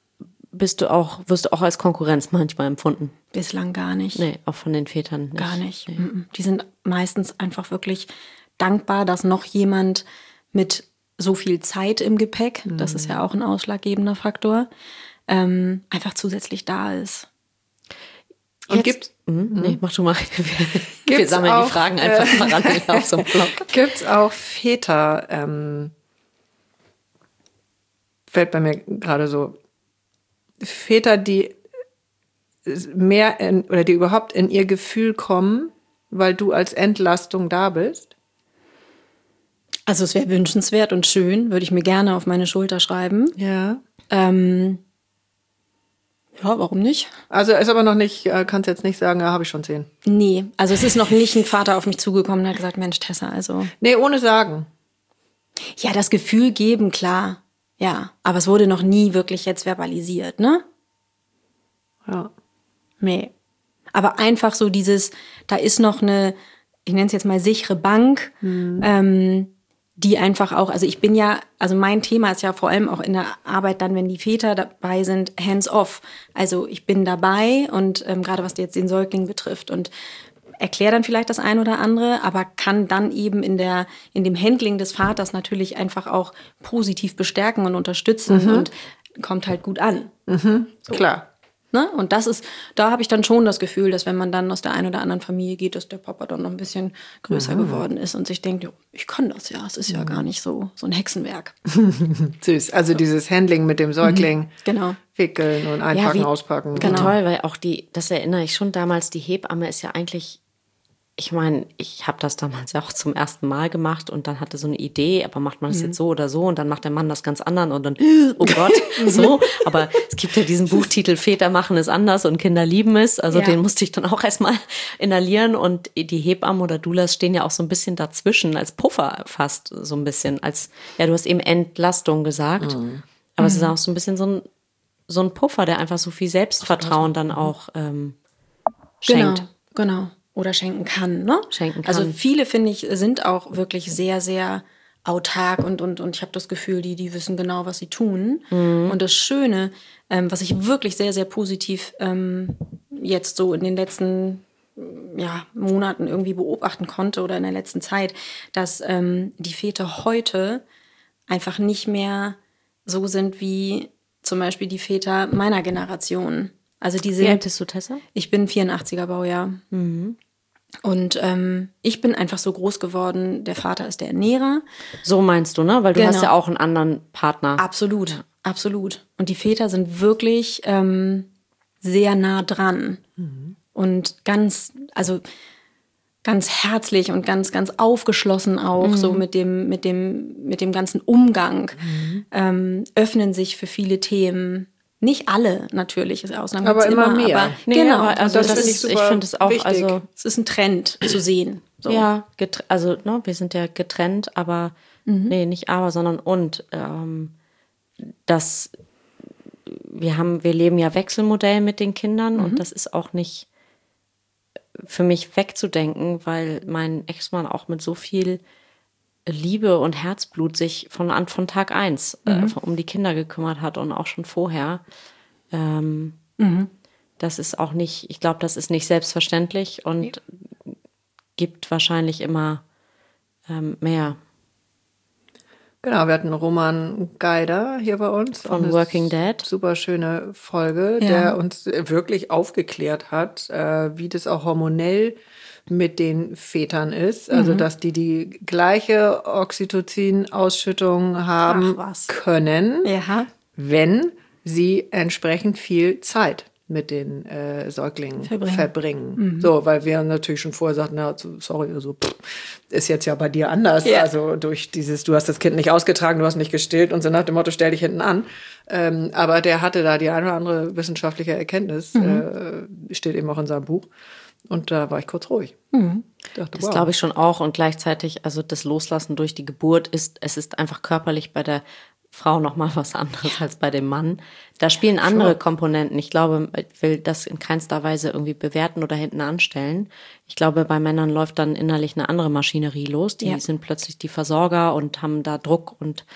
bist du auch, wirst du auch als Konkurrenz manchmal empfunden? Bislang gar nicht. Nee, auch von den Vätern nicht. Gar nicht. Nee. Die sind meistens einfach wirklich dankbar, dass noch jemand mit so viel Zeit im Gepäck, mhm. das ist ja auch ein ausschlaggebender Faktor, ähm, einfach zusätzlich da ist. Und gibt mhm. Nee, mach du mal. Wir, wir sammeln auch, die Fragen einfach äh, parallel auf so einem Blog. Gibt es auch Väter, ähm, fällt bei mir gerade so, Väter, die mehr in, oder die überhaupt in ihr Gefühl kommen, weil du als Entlastung da bist? Also es wäre wünschenswert und schön, würde ich mir gerne auf meine Schulter schreiben. Ja. Ähm, ja, warum nicht? Also ist aber noch nicht, kannst jetzt nicht sagen, ja, habe ich schon zehn. Nee, also es ist noch nicht ein Vater auf mich zugekommen und hat gesagt, Mensch, Tessa, also... Nee, ohne sagen. Ja, das Gefühl geben, klar. Ja, aber es wurde noch nie wirklich jetzt verbalisiert, ne? Ja. Nee. Aber einfach so dieses, da ist noch eine, ich nenne es jetzt mal sichere Bank, mhm. ähm, die einfach auch, also ich bin ja, also mein Thema ist ja vor allem auch in der Arbeit dann, wenn die Väter dabei sind, hands off. Also ich bin dabei und ähm, gerade was jetzt den Säugling betrifft und erkläre dann vielleicht das ein oder andere, aber kann dann eben in der in dem Handling des Vaters natürlich einfach auch positiv bestärken und unterstützen mhm. und kommt halt gut an. Mhm. So. Klar. Ne? Und das ist, da habe ich dann schon das Gefühl, dass wenn man dann aus der einen oder anderen Familie geht, dass der Papa dann noch ein bisschen größer mhm. geworden ist und sich denkt, jo, ich kann das ja, es ist ja gar nicht so so ein Hexenwerk. Süß, also so. Dieses Handling mit dem Säugling, mhm. genau. wickeln und einpacken, ja, wie, auspacken. Genau, toll, weil auch die, das erinnere ich schon damals, die Hebamme ist ja eigentlich, ich meine, ich habe das damals ja auch zum ersten Mal gemacht und dann hatte so eine Idee, aber macht man das mhm. jetzt so oder so und dann macht der Mann das ganz anders und dann, oh Gott, so. Aber es gibt ja diesen Buchtitel Väter machen es anders und Kinder lieben es. Also ja. den musste ich dann auch erstmal inhalieren und die Hebammen oder Doulas stehen ja auch so ein bisschen dazwischen, als Puffer fast so ein bisschen. Als, ja, du hast eben Entlastung gesagt, mhm. aber mhm. es ist auch so ein bisschen so ein, so ein Puffer, der einfach so viel Selbstvertrauen dann auch ähm, schenkt. Genau, genau. Oder schenken kann, ne? Schenken kann. Also viele, finde ich, sind auch wirklich sehr, sehr autark und, und, und ich habe das Gefühl, die, die wissen genau, was sie tun. Mhm. Und das Schöne, ähm, was ich wirklich sehr, sehr positiv ähm, jetzt so in den letzten ja, Monaten irgendwie beobachten konnte oder in der letzten Zeit, dass ähm, die Väter heute einfach nicht mehr so sind wie zum Beispiel die Väter meiner Generation. Also die sind, wie alt bist du, Tessa? Ich bin vierundachtziger Baujahr. Mhm. Und ähm, ich bin einfach so groß geworden, der Vater ist der Ernährer. So meinst du, ne? Weil du genau. hast ja auch einen anderen Partner. Absolut, ja. absolut. Und die Väter sind wirklich ähm, sehr nah dran. Mhm. Und ganz, also ganz herzlich und ganz, ganz aufgeschlossen auch, mhm. so mit dem, mit dem, mit dem ganzen Umgang, mhm. ähm, öffnen sich für viele Themen. Nicht alle natürlich, ist Ausnahmen aber immer, immer mehr. Aber nee, genau, aber also das, das ist, ich finde es auch, wichtig. Also es ist ein Trend zu sehen. So. Ja, getr- also ne, wir sind ja getrennt, aber mhm. nee, nicht aber, sondern und ähm, das wir haben, wir leben ja Wechselmodell mit den Kindern mhm. und das ist auch nicht für mich wegzudenken, weil mein Ex-Mann auch mit so viel Liebe und Herzblut sich von an von Tag eins mhm. äh, um die Kinder gekümmert hat und auch schon vorher. Ähm, mhm. Das ist auch nicht, ich glaube, das ist nicht selbstverständlich und nee. gibt wahrscheinlich immer ähm, mehr. Genau, wir hatten Roman Geider hier bei uns. Von Working Dad. Super schöne Folge, ja. der uns wirklich aufgeklärt hat, äh, wie das auch hormonell mit den Vätern ist. Also, mhm. dass die die gleiche Oxytocin-Ausschüttung haben können, ja. wenn sie entsprechend viel Zeit mit den äh, Säuglingen verbringen. verbringen. Mhm. So, weil wir natürlich schon vorher sagten, na, sorry, also pff, ist jetzt ja bei dir anders. Ja. Also durch dieses, du hast das Kind nicht ausgetragen, du hast nicht gestillt und so nach dem Motto, stell dich hinten an. Ähm, aber der hatte da die eine oder andere wissenschaftliche Erkenntnis, mhm. äh, steht eben auch in seinem Buch. Und da war ich kurz ruhig. Mhm. Dachte, das wow. glaube ich schon auch. Und gleichzeitig, also das Loslassen durch die Geburt ist, es ist einfach körperlich bei der Frau noch mal was anderes als bei dem Mann. Da spielen andere sure. Komponenten. Ich glaube, ich will das in keinster Weise irgendwie bewerten oder hinten anstellen. Ich glaube, bei Männern läuft dann innerlich eine andere Maschinerie los. Die ja. sind plötzlich die Versorger und haben da Druck und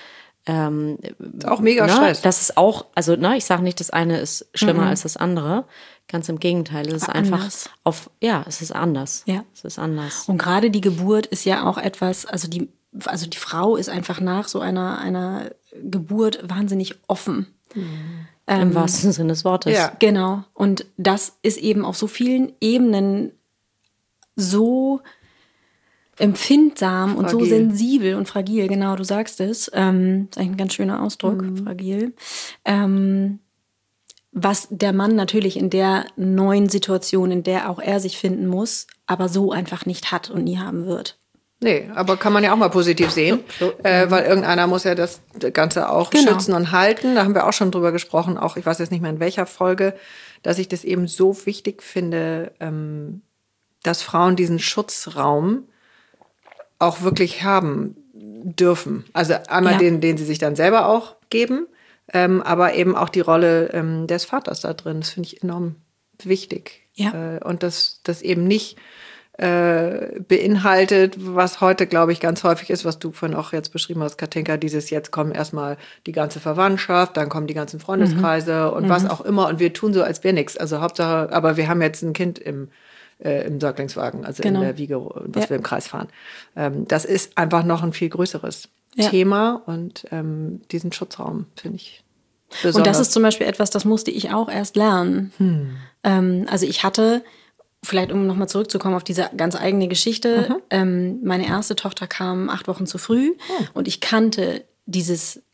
ähm, ist auch mega ne, Stress. das ist auch, also ne, ich sage nicht, das eine ist schlimmer Mhm. als das andere. Ganz im Gegenteil, es ist Aber einfach anders. auf, ja, es ist anders. Ja. Es ist anders. Und gerade die Geburt ist ja auch etwas, also die, also die Frau ist einfach nach so einer, einer Geburt wahnsinnig offen. Im wahrsten Sinne des Wortes. Ja. Genau. Und das ist eben auf so vielen Ebenen so empfindsam und so Fragil. sensibel und fragil. Genau, du sagst es. Ähm, ist eigentlich ein ganz schöner Ausdruck, fragil. Ähm, was der Mann natürlich in der neuen Situation, in der auch er sich finden muss, aber so einfach nicht hat und nie haben wird. Nee, aber kann man ja auch mal positiv sehen, äh, weil irgendeiner muss ja das Ganze auch Genau. schützen und halten. Da haben wir auch schon drüber gesprochen, auch ich weiß jetzt nicht mehr in welcher Folge, dass ich das eben so wichtig finde, ähm, dass Frauen diesen Schutzraum auch wirklich haben dürfen. Also einmal Ja. den, den sie sich dann selber auch geben, ähm, aber eben auch die Rolle ähm, des Vaters da drin. Das finde ich enorm wichtig. Ja. Äh, und das, das eben nicht äh, beinhaltet, was heute, glaube ich, ganz häufig ist, was du vorhin auch jetzt beschrieben hast, Katinka, dieses jetzt kommen erstmal die ganze Verwandtschaft, dann kommen die ganzen Freundeskreise Mhm. und Mhm. was auch immer und wir tun so, als wäre nichts. Also Hauptsache, aber wir haben jetzt ein Kind im äh, im Säuglingswagen, also Genau. in der Wiege, was Ja. wir im Kreis fahren. Ähm, das ist einfach noch ein viel größeres Ja. Thema und ähm, diesen Schutzraum finde ich besonders. Und das ist zum Beispiel etwas, das musste ich auch erst lernen. Hm. Ähm, also ich hatte, vielleicht um nochmal zurückzukommen auf diese ganz eigene Geschichte, Mhm. ähm, meine erste Tochter kam acht Wochen zu früh Oh. und ich kannte dieses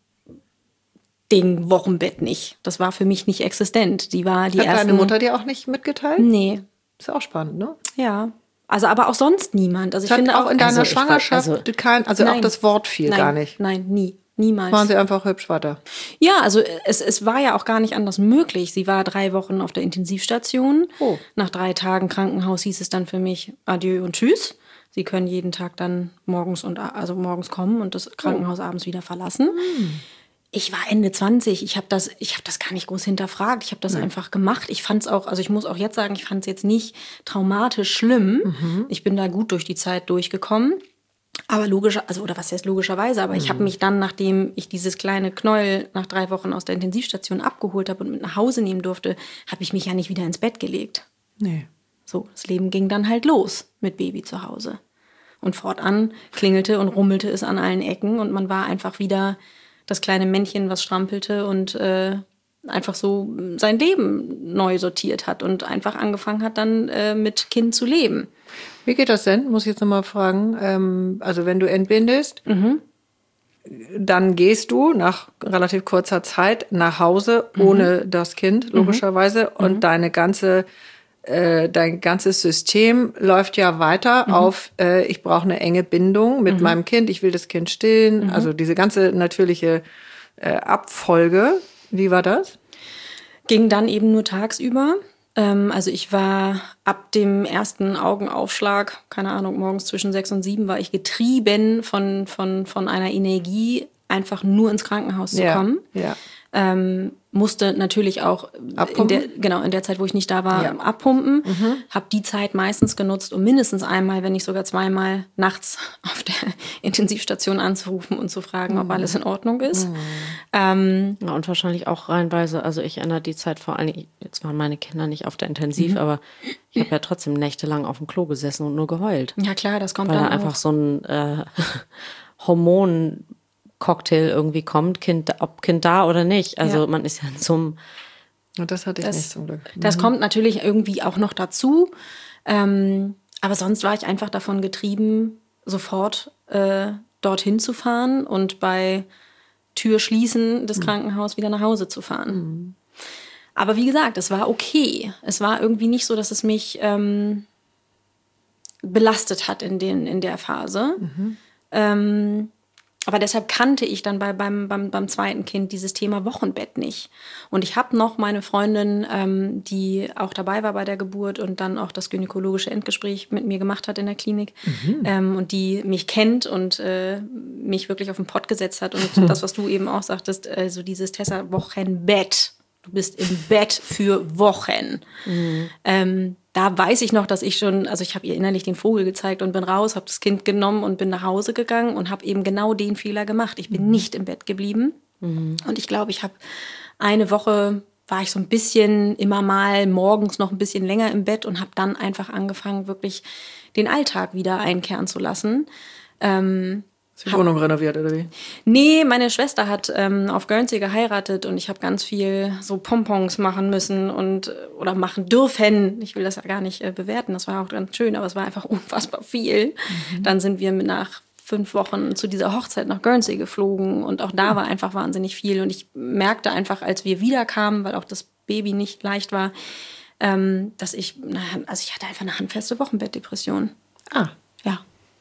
Ding Wochenbett nicht. Das war für mich nicht existent. Die war die Hat ersten... deine Mutter dir auch nicht mitgeteilt? Nee, Ist auch spannend, ne? ja. Also aber auch sonst niemand. Also ich Hat finde auch in deiner also ich war- Schwangerschaft also- kein, also auch Nein. das Wort fiel nein, gar nicht. Nein, nie. Niemals. Waren sie einfach hübsch weiter. Ja, also es, es war ja auch gar nicht anders möglich. Sie war drei Wochen auf der Intensivstation. Oh. Nach drei Tagen Krankenhaus hieß es dann für mich Adieu und Tschüss. Sie können jeden Tag dann morgens und also morgens kommen und das Krankenhaus abends wieder verlassen. Ich war Ende zwanzig. Ich habe das, ich habe das gar nicht groß hinterfragt. Ich habe das einfach gemacht. Ich fand es auch, also ich muss auch jetzt sagen, ich fand es jetzt nicht traumatisch schlimm. Ich bin da gut durch die Zeit durchgekommen. Aber logischer, also oder was heißt logischerweise, aber ich habe mich dann, nachdem ich dieses kleine Knäuel nach drei Wochen aus der Intensivstation abgeholt habe und mit nach Hause nehmen durfte, habe ich mich ja nicht wieder ins Bett gelegt. Nee. So, das Leben ging dann halt los mit Baby zu Hause. Und fortan klingelte und rummelte es an allen Ecken und man war einfach wieder das kleine Männchen, was strampelte und äh, einfach so sein Leben neu sortiert hat und einfach angefangen hat, dann äh, mit Kind zu leben. Wie geht das denn? Muss ich jetzt nochmal fragen. Ähm, also wenn du entbindest, dann gehst du nach relativ kurzer Zeit nach Hause ohne das Kind, logischerweise. Und deine ganze, äh, dein ganzes System läuft ja weiter auf, äh, ich brauche eine enge Bindung mit meinem Kind, ich will das Kind stillen. Also diese ganze natürliche äh, Abfolge. Wie war das? Ging dann eben nur tagsüber. Ähm, also ich war ab dem ersten Augenaufschlag, keine Ahnung, morgens zwischen sechs und sieben, war ich getrieben von, von, von einer Energie, einfach nur ins Krankenhaus zu Ja, kommen. ja. Ähm, musste natürlich auch in Abpumpen? der, genau, in der Zeit, wo ich nicht da war, Ja. abpumpen. Habe die Zeit meistens genutzt, um mindestens einmal, wenn nicht sogar zweimal nachts auf der Intensivstation anzurufen und zu fragen, ob alles in Ordnung ist. Ähm, Ja, und wahrscheinlich auch reinweise, also ich erinnere die Zeit vor allem, jetzt waren meine Kinder nicht auf der Intensiv, aber ich habe ja trotzdem nächtelang auf dem Klo gesessen und nur geheult. ja klar, das kommt Weil da dann einfach auch. so ein äh, Hormoncocktail irgendwie kommt, kind, ob Kind da oder nicht. Also Ja. man ist ja in so einem, Und das hatte ich Das- nicht zum Glück. Das kommt natürlich irgendwie auch noch dazu. Ähm, aber sonst war ich einfach davon getrieben, sofort äh, dorthin zu fahren und bei Tür schließen des Krankenhauses wieder nach Hause zu fahren. Aber wie gesagt, es war okay. Es war irgendwie nicht so, dass es mich ähm, belastet hat in, den, in der Phase. Ähm, aber deshalb kannte ich dann bei, beim, beim, beim zweiten Kind dieses Thema Wochenbett nicht. Und ich habe noch meine Freundin, ähm, die auch dabei war bei der Geburt und dann auch das gynäkologische Endgespräch mit mir gemacht hat in der Klinik ähm, und die mich kennt und äh, mich wirklich auf den Pott gesetzt hat. Und das, was du eben auch sagtest, also dieses Tessa-Wochenbett, Du bist im Bett für Wochen. Mhm. Ähm, da weiß ich noch, dass ich schon, also ich habe ihr innerlich den Vogel gezeigt und bin raus, habe das Kind genommen und bin nach Hause gegangen und habe eben genau den Fehler gemacht. Ich bin mhm. nicht im Bett geblieben. Mhm. Und ich glaube, ich habe eine Woche, war ich so ein bisschen immer mal morgens noch ein bisschen länger im Bett und habe dann einfach angefangen, wirklich den Alltag wieder einkehren zu lassen. Ähm, Ist die Wohnung renoviert, oder wie? Nee, meine Schwester hat ähm, auf Guernsey geheiratet und ich habe ganz viel so Pompons machen müssen und oder machen dürfen. Ich will das ja gar nicht äh, bewerten, das war auch ganz schön, aber es war einfach unfassbar viel. Mhm. Dann sind wir nach fünf Wochen zu dieser Hochzeit nach Guernsey geflogen und auch da war einfach wahnsinnig viel. Und ich merkte einfach, als wir wiederkamen, weil auch das Baby nicht leicht war, ähm, dass ich, also ich hatte einfach eine handfeste Wochenbettdepression. Ah. Ja.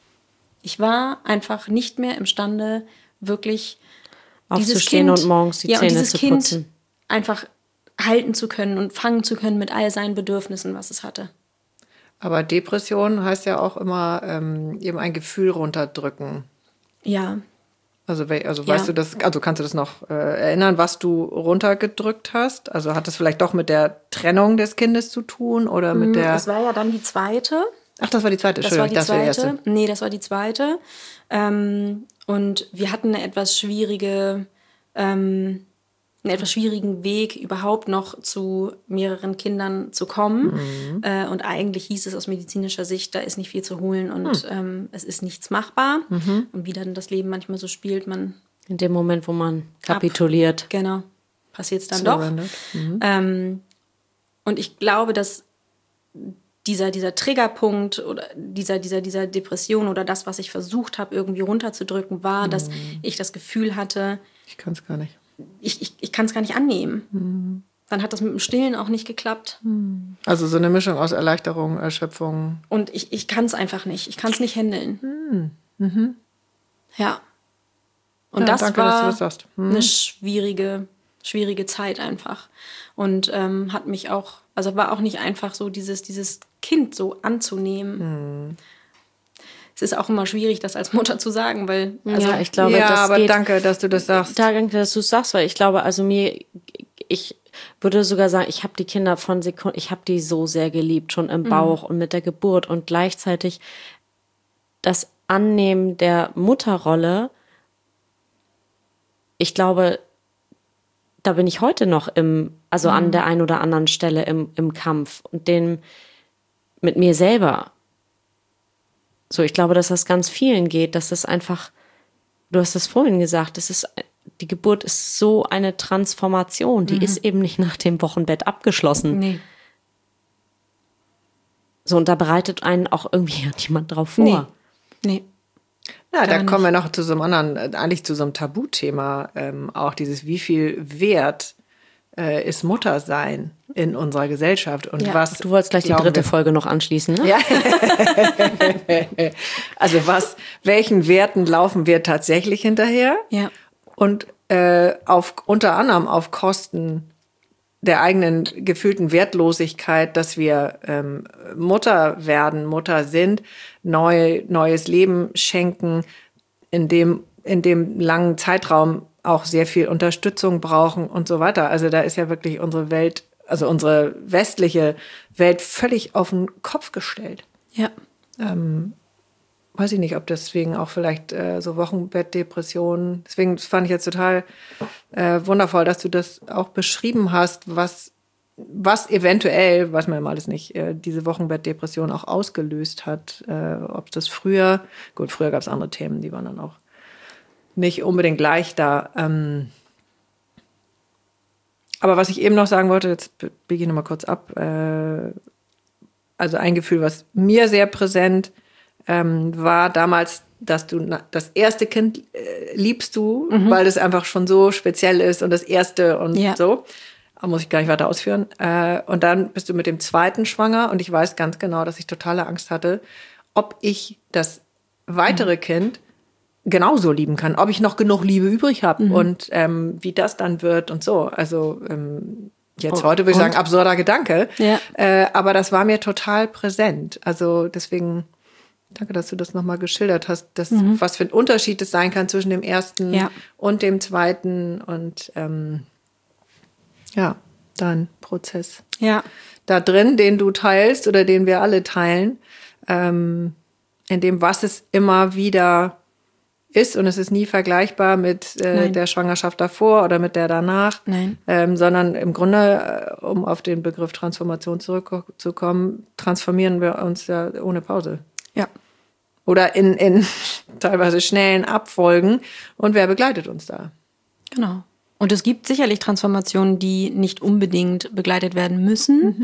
Ich war einfach nicht mehr imstande, wirklich aufzustehen dieses Kind, und morgens die ja, Zähne und dieses zu Kind putzen. einfach halten zu können und fangen zu können mit all seinen Bedürfnissen, was es hatte. Aber Depression heißt ja auch immer ähm, eben ein Gefühl runterdrücken. Ja. Also, also ja. weißt du das, also kannst du das noch äh, erinnern, was du runtergedrückt hast? Also hat das vielleicht doch mit der Trennung des Kindes zu tun oder mit der... Es war ja dann die zweite. Ach, das war die zweite, Das war die das war zweite. die erste. Nee, das war die zweite. Ähm, und wir hatten eine etwas schwierige, ähm, einen etwas schwierigen Weg, überhaupt noch zu mehreren Kindern zu kommen. Mhm. Äh, und eigentlich hieß es aus medizinischer Sicht, da ist nicht viel zu holen und mhm. ähm, es ist nichts machbar. Mhm. Und wie dann das Leben manchmal so spielt, man... In dem Moment, wo man kapituliert. Ab, genau, passiert es dann doch. Mhm. Ähm, und ich glaube, dass dieser, dieser Triggerpunkt oder dieser, dieser, dieser Depression oder das, was ich versucht habe, irgendwie runterzudrücken, war, mhm. dass ich das Gefühl hatte... Ich kann es gar nicht. Ich, ich, ich kann es gar nicht annehmen. Mhm. Dann hat das mit dem Stillen auch nicht geklappt. Also so eine Mischung aus Erleichterung, Erschöpfung. Und ich, ich kann es einfach nicht. Ich kann es nicht handeln. Mhm. Ja. Und ja, das danke, war dass du das sagst. Mhm. eine schwierige, schwierige Zeit einfach. Und ähm, hat mich auch, also war auch nicht einfach so, dieses, dieses Kind so anzunehmen. Mhm. Es ist auch immer schwierig, das als Mutter zu sagen, weil... Also, ja, ich glaube, ja, das aber geht, danke, dass du das sagst. Danke, dass du es sagst, weil ich glaube, also mir, ich würde sogar sagen, ich habe die Kinder von Sekunden, ich habe die so sehr geliebt, schon im Bauch mhm. und mit der Geburt und gleichzeitig das Annehmen der Mutterrolle, ich glaube, da bin ich heute noch im, also mhm. an der einen oder anderen Stelle im, im Kampf und den mit mir selber. So, ich glaube, dass das ganz vielen geht, dass es einfach, du hast es vorhin gesagt, es ist, die Geburt ist so eine Transformation, die mhm. ist eben nicht nach dem Wochenbett abgeschlossen. Nee. So, und da bereitet einen auch irgendwie jemand drauf vor. Nee. nee. Ja, da kommen wir noch zu so einem anderen, eigentlich zu so einem Tabuthema, ähm, auch dieses, wie viel Wert äh, ist Muttersein in unserer Gesellschaft und ja. was. Du wolltest gleich die dritte wir, Folge noch anschließen, ne? Ja. Also was, welchen Werten laufen wir tatsächlich hinterher? Ja. Und äh, auf unter anderem auf Kosten der eigenen gefühlten Wertlosigkeit, dass wir ähm, Mutter werden, Mutter sind, neu, neues Leben schenken, in dem in dem langen Zeitraum auch sehr viel Unterstützung brauchen und so weiter. Also da ist ja wirklich unsere Welt, also unsere westliche Welt völlig auf den Kopf gestellt. Ja. Ähm, weiß ich nicht, ob deswegen auch vielleicht äh, so Wochenbettdepressionen, deswegen fand ich jetzt total äh, wundervoll, dass du das auch beschrieben hast, was, was eventuell, weiß man ja mal alles nicht, äh, diese Wochenbettdepression auch ausgelöst hat. Äh, ob das früher, gut, früher gab es andere Themen, die waren dann auch nicht unbedingt gleich da. Ähm, aber was ich eben noch sagen wollte, jetzt biege ich nochmal kurz ab, äh, also ein Gefühl, was mir sehr präsent ähm, war damals, dass du na, das erste Kind äh, liebst du, mhm. weil das einfach schon so speziell ist und das erste und ja. so. Da muss ich gar nicht weiter ausführen. Äh, und dann bist du mit dem zweiten schwanger und ich weiß ganz genau, dass ich totale Angst hatte, ob ich das weitere mhm. Kind genauso lieben kann, ob ich noch genug Liebe übrig habe mhm. und ähm, wie das dann wird und so. Also ähm, jetzt oh, heute würde ich sagen, absurder Gedanke. Ja. Äh, aber das war mir total präsent. Also deswegen danke, dass du das nochmal geschildert hast, dass, mhm. was für ein Unterschied es sein kann zwischen dem ersten ja. und dem zweiten. Und ähm, ja. dein Prozess. Ja. Da drin, den du teilst oder den wir alle teilen, ähm, in dem, was es immer wieder ist. Und es ist nie vergleichbar mit äh, der Schwangerschaft davor oder mit der danach. Nein. Ähm, sondern im Grunde, äh, um auf den Begriff Transformation zurückzukommen, transformieren wir uns ja ohne Pause. Ja. Oder in, in teilweise schnellen Abfolgen. Und wer begleitet uns da? Genau. Und es gibt sicherlich Transformationen, die nicht unbedingt begleitet werden müssen. Mhm.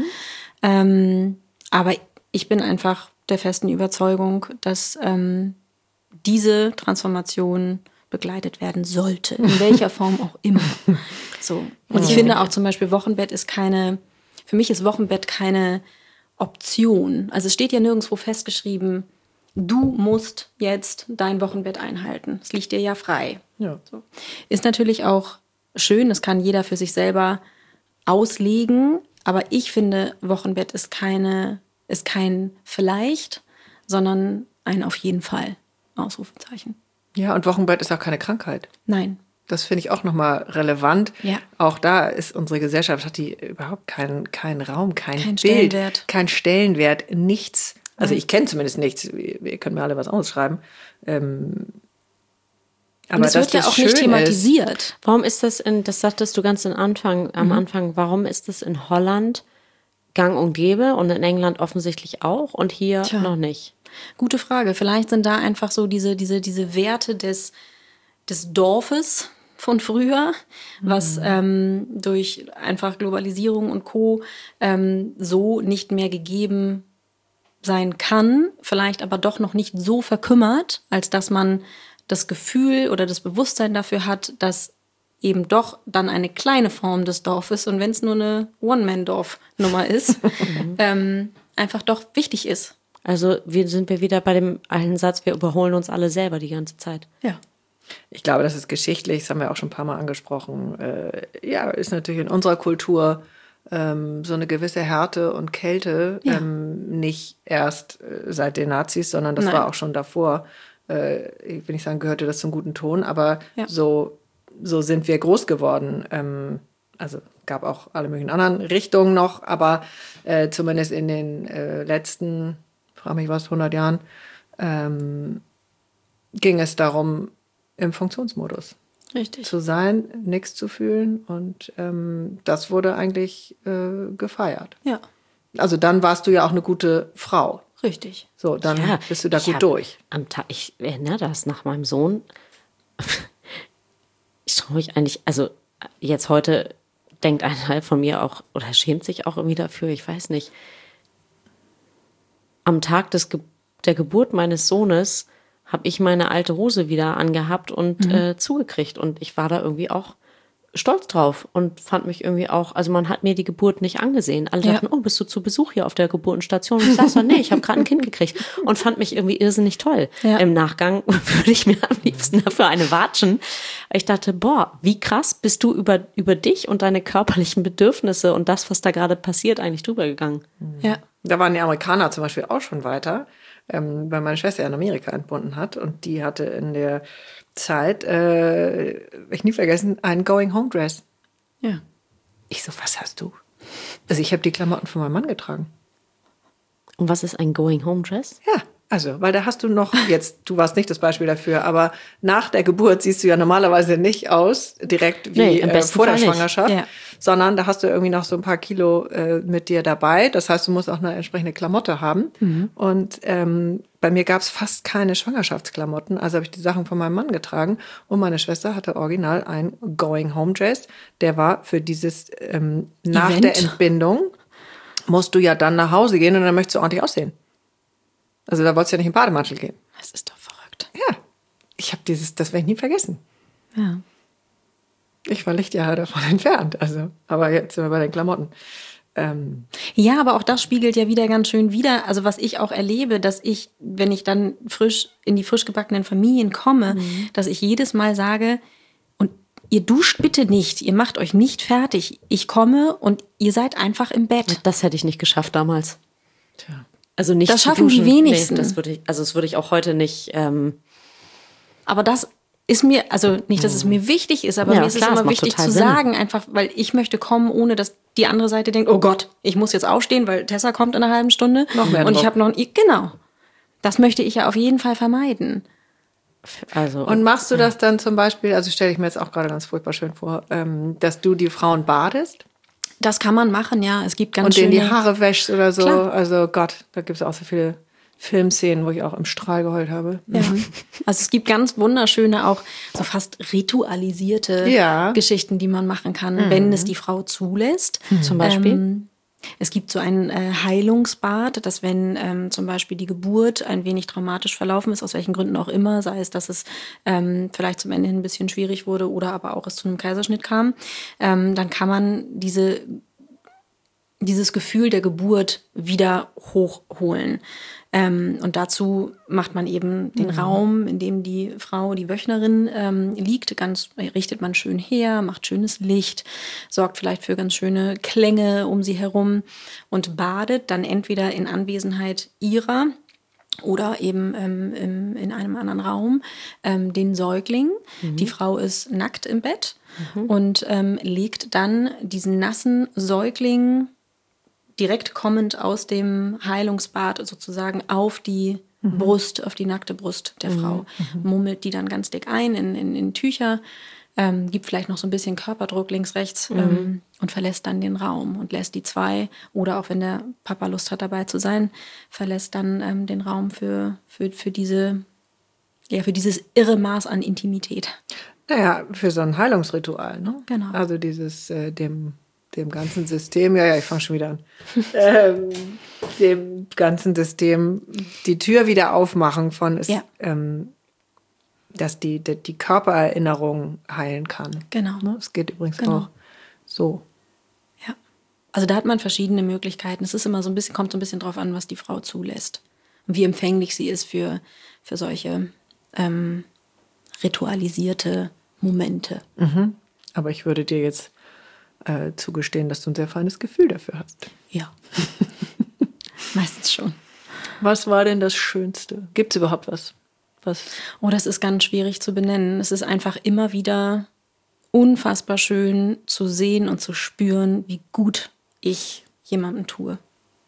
Ähm, aber ich bin einfach der festen Überzeugung, dass ähm, diese Transformation begleitet werden sollte. In welcher Form auch immer. So. Und ich finde auch zum Beispiel, Wochenbett ist keine, für mich ist Wochenbett keine Option. Also es steht ja nirgendwo festgeschrieben, du musst jetzt dein Wochenbett einhalten. Es liegt dir ja frei. Ja. So. Ist natürlich auch schön, das kann jeder für sich selber auslegen, aber ich finde, Wochenbett ist keine, ist kein vielleicht, sondern ein auf jeden Fall Ausrufezeichen. Ja, und Wochenbett ist auch keine Krankheit. Nein. Das finde ich auch nochmal relevant. Ja. Auch da ist unsere Gesellschaft, hat die überhaupt keinen, keinen Raum, kein, kein Bild, Stellenwert. kein Stellenwert, nichts. Also ich kenne zumindest nichts, ihr könnt mir alle was ausschreiben. Ähm, aber und es wird ja auch nicht thematisiert. Ist, warum ist das in, das sagtest du ganz am Anfang, am mhm. Anfang, warum ist das in Holland gang und gäbe und in England offensichtlich auch und hier Tja. noch nicht? Gute Frage. Vielleicht sind da einfach so diese, diese, diese Werte des, des Dorfes von früher, mhm. was ähm, durch einfach Globalisierung und Co. Ähm, so nicht mehr gegeben sein kann, vielleicht aber doch noch nicht so verkümmert, als dass man das Gefühl oder das Bewusstsein dafür hat, dass eben doch dann eine kleine Form des Dorfes und wenn es nur eine One-Man-Dorf-Nummer ist, ähm, einfach doch wichtig ist. Also wir sind wir wieder bei dem einen Satz, wir überholen uns alle selber die ganze Zeit. Ja. Ich glaube, das ist geschichtlich, das haben wir auch schon ein paar Mal angesprochen. Äh, ja, ist natürlich in unserer Kultur ähm, so eine gewisse Härte und Kälte, ja. ähm, nicht erst äh, seit den Nazis, sondern das Nein. war auch schon davor. Äh, ich will nicht sagen, gehörte das zum guten Ton, aber ja. so, so sind wir groß geworden. Ähm, also gab auch alle möglichen anderen Richtungen noch, aber äh, zumindest in den äh, letzten, frage mich was, hundert Jahren, ähm, ging es darum, im Funktionsmodus Richtig. zu sein, nichts zu fühlen und ähm, das wurde eigentlich äh, gefeiert. Ja. Also dann warst du ja auch eine gute Frau. Richtig. So, dann ja, bist du da gut hab, durch. Am Tag, ich erinnere das nach meinem Sohn. Ich traue mich eigentlich, also jetzt heute denkt ein Teil von mir auch, oder schämt sich auch irgendwie dafür, ich weiß nicht. Am Tag des Ge- der Geburt meines Sohnes habe ich meine alte Hose wieder angehabt und mhm. äh, zugekriegt. Und ich war da irgendwie auch stolz drauf und fand mich irgendwie auch, also man hat mir die Geburt nicht angesehen. Alle ja. dachten, oh, bist du zu Besuch hier auf der Geburtenstation? Und ich sag so, nee, ich habe gerade ein Kind gekriegt und fand mich irgendwie irrsinnig toll. Ja. Im Nachgang würde ich mir am liebsten dafür eine watschen. Ich dachte, boah, wie krass bist du über, über dich und deine körperlichen Bedürfnisse und das, was da gerade passiert, eigentlich drüber gegangen. Ja. Da waren die Amerikaner zum Beispiel auch schon weiter. Ähm, weil meine Schwester in Amerika entbunden hat und die hatte in der Zeit, äh, ich nie vergessen, einen Going-Home-Dress. Ja. Ich so, was hast du? Also ich habe die Klamotten von meinem Mann getragen. Und was ist ein Going-Home-Dress? Ja, also, weil da hast du noch, jetzt, du warst nicht das Beispiel dafür, aber nach der Geburt siehst du ja normalerweise nicht aus, direkt wie nee, äh, vor der Schwangerschaft, ja. sondern da hast du irgendwie noch so ein paar Kilo äh, mit dir dabei. Das heißt, du musst auch eine entsprechende Klamotte haben. Mhm. Und ähm, bei mir gab es fast keine Schwangerschaftsklamotten, also habe ich die Sachen von meinem Mann getragen und meine Schwester hatte original ein Going-Home-Dress. Der war für dieses ähm, nach Event? der Entbindung, musst du ja dann nach Hause gehen und dann möchtest du ordentlich aussehen. Also da wolltest du ja nicht im Bademantel gehen. Das ist doch verrückt. Ja, ich habe dieses, das werde ich nie vergessen. Ja. Ich war Lichtjahre davon entfernt, also, aber jetzt sind wir bei den Klamotten. Ähm. Ja, aber auch das spiegelt ja wieder ganz schön wider, also was ich auch erlebe, dass ich, wenn ich dann frisch in die frisch gebackenen Familien komme, mhm. dass ich jedes Mal sage, und ihr duscht bitte nicht, ihr macht euch nicht fertig. Ich komme und ihr seid einfach im Bett. Das hätte ich nicht geschafft damals. Tja. Also nicht das zu schaffen duschen. die wenigsten. Nee, das würde ich, also das würde ich auch heute nicht. Ähm Aber das ist mir, also nicht, dass es mir wichtig ist, aber Ja, mir ist klar, es es immer macht wichtig total zu Sinn. sagen, einfach, weil ich möchte kommen, ohne dass die andere Seite denkt, oh Gott, ich muss jetzt aufstehen, weil Tessa kommt in einer halben Stunde. Noch mehr Und ich Druck. habe noch, genau. Das möchte ich ja auf jeden Fall vermeiden. Also, Und machst du das dann zum Beispiel, also stelle ich mir jetzt auch gerade ganz furchtbar schön vor, ähm, dass du die Frauen badest Das kann man machen, ja. Es gibt ganz und denen schöne... die Haare wäschst oder so? Klar. Also Gott, da gibt es auch so viele Filmszenen, wo ich auch im Strahl geheult habe. Ja. Also es gibt ganz wunderschöne, auch so fast ritualisierte Ja. Geschichten, die man machen kann, wenn es die Frau zulässt. Zum Beispiel? Ähm, es gibt so ein äh, Heilungsbad, dass wenn ähm, zum Beispiel die Geburt ein wenig traumatisch verlaufen ist, aus welchen Gründen auch immer, sei es, dass es ähm, vielleicht zum Ende hin ein bisschen schwierig wurde oder aber auch es zu einem Kaiserschnitt kam, ähm, dann kann man diese dieses Gefühl der Geburt wieder hochholen. Ähm, und dazu macht man eben den Mhm. Raum, in dem die Frau, die Wöchnerin ähm, liegt, ganz richtet man schön her, macht schönes Licht, sorgt vielleicht für ganz schöne Klänge um sie herum und badet dann entweder in Anwesenheit ihrer oder eben ähm, im, in einem anderen Raum ähm, den Säugling. Die Frau ist nackt im Bett und ähm, legt dann diesen nassen Säugling direkt kommend aus dem Heilungsbad sozusagen auf die Brust, auf die nackte Brust der Frau. Mummelt die dann ganz dick ein in, in, in Tücher, ähm, gibt vielleicht noch so ein bisschen Körperdruck links, rechts ähm, und verlässt dann den Raum und lässt die zwei, oder auch wenn der Papa Lust hat dabei zu sein, verlässt dann ähm, den Raum für, für, für diese, ja, für dieses irre Maß an Intimität. Naja, für so ein Heilungsritual, ne? Genau. Also dieses, äh, dem, dem ganzen System, ja, ja, ich fange schon wieder an, ähm, dem ganzen System die Tür wieder aufmachen von, es, Ja. ähm, dass die, die, die Körpererinnerung heilen kann. Genau. Ne? Es geht übrigens Genau. auch so. Ja. Also da hat man verschiedene Möglichkeiten. Es ist immer so ein bisschen, kommt so ein bisschen drauf an, was die Frau zulässt. Und wie empfänglich sie ist für, für solche ähm, ritualisierte Momente. Aber ich würde dir jetzt äh, zugestehen, dass du ein sehr feines Gefühl dafür hast. Ja. Meistens schon. Was war denn das Schönste? Gibt es überhaupt was? was? Oh, das ist ganz schwierig zu benennen. Es ist einfach immer wieder unfassbar schön zu sehen und zu spüren, wie gut ich jemandem tue.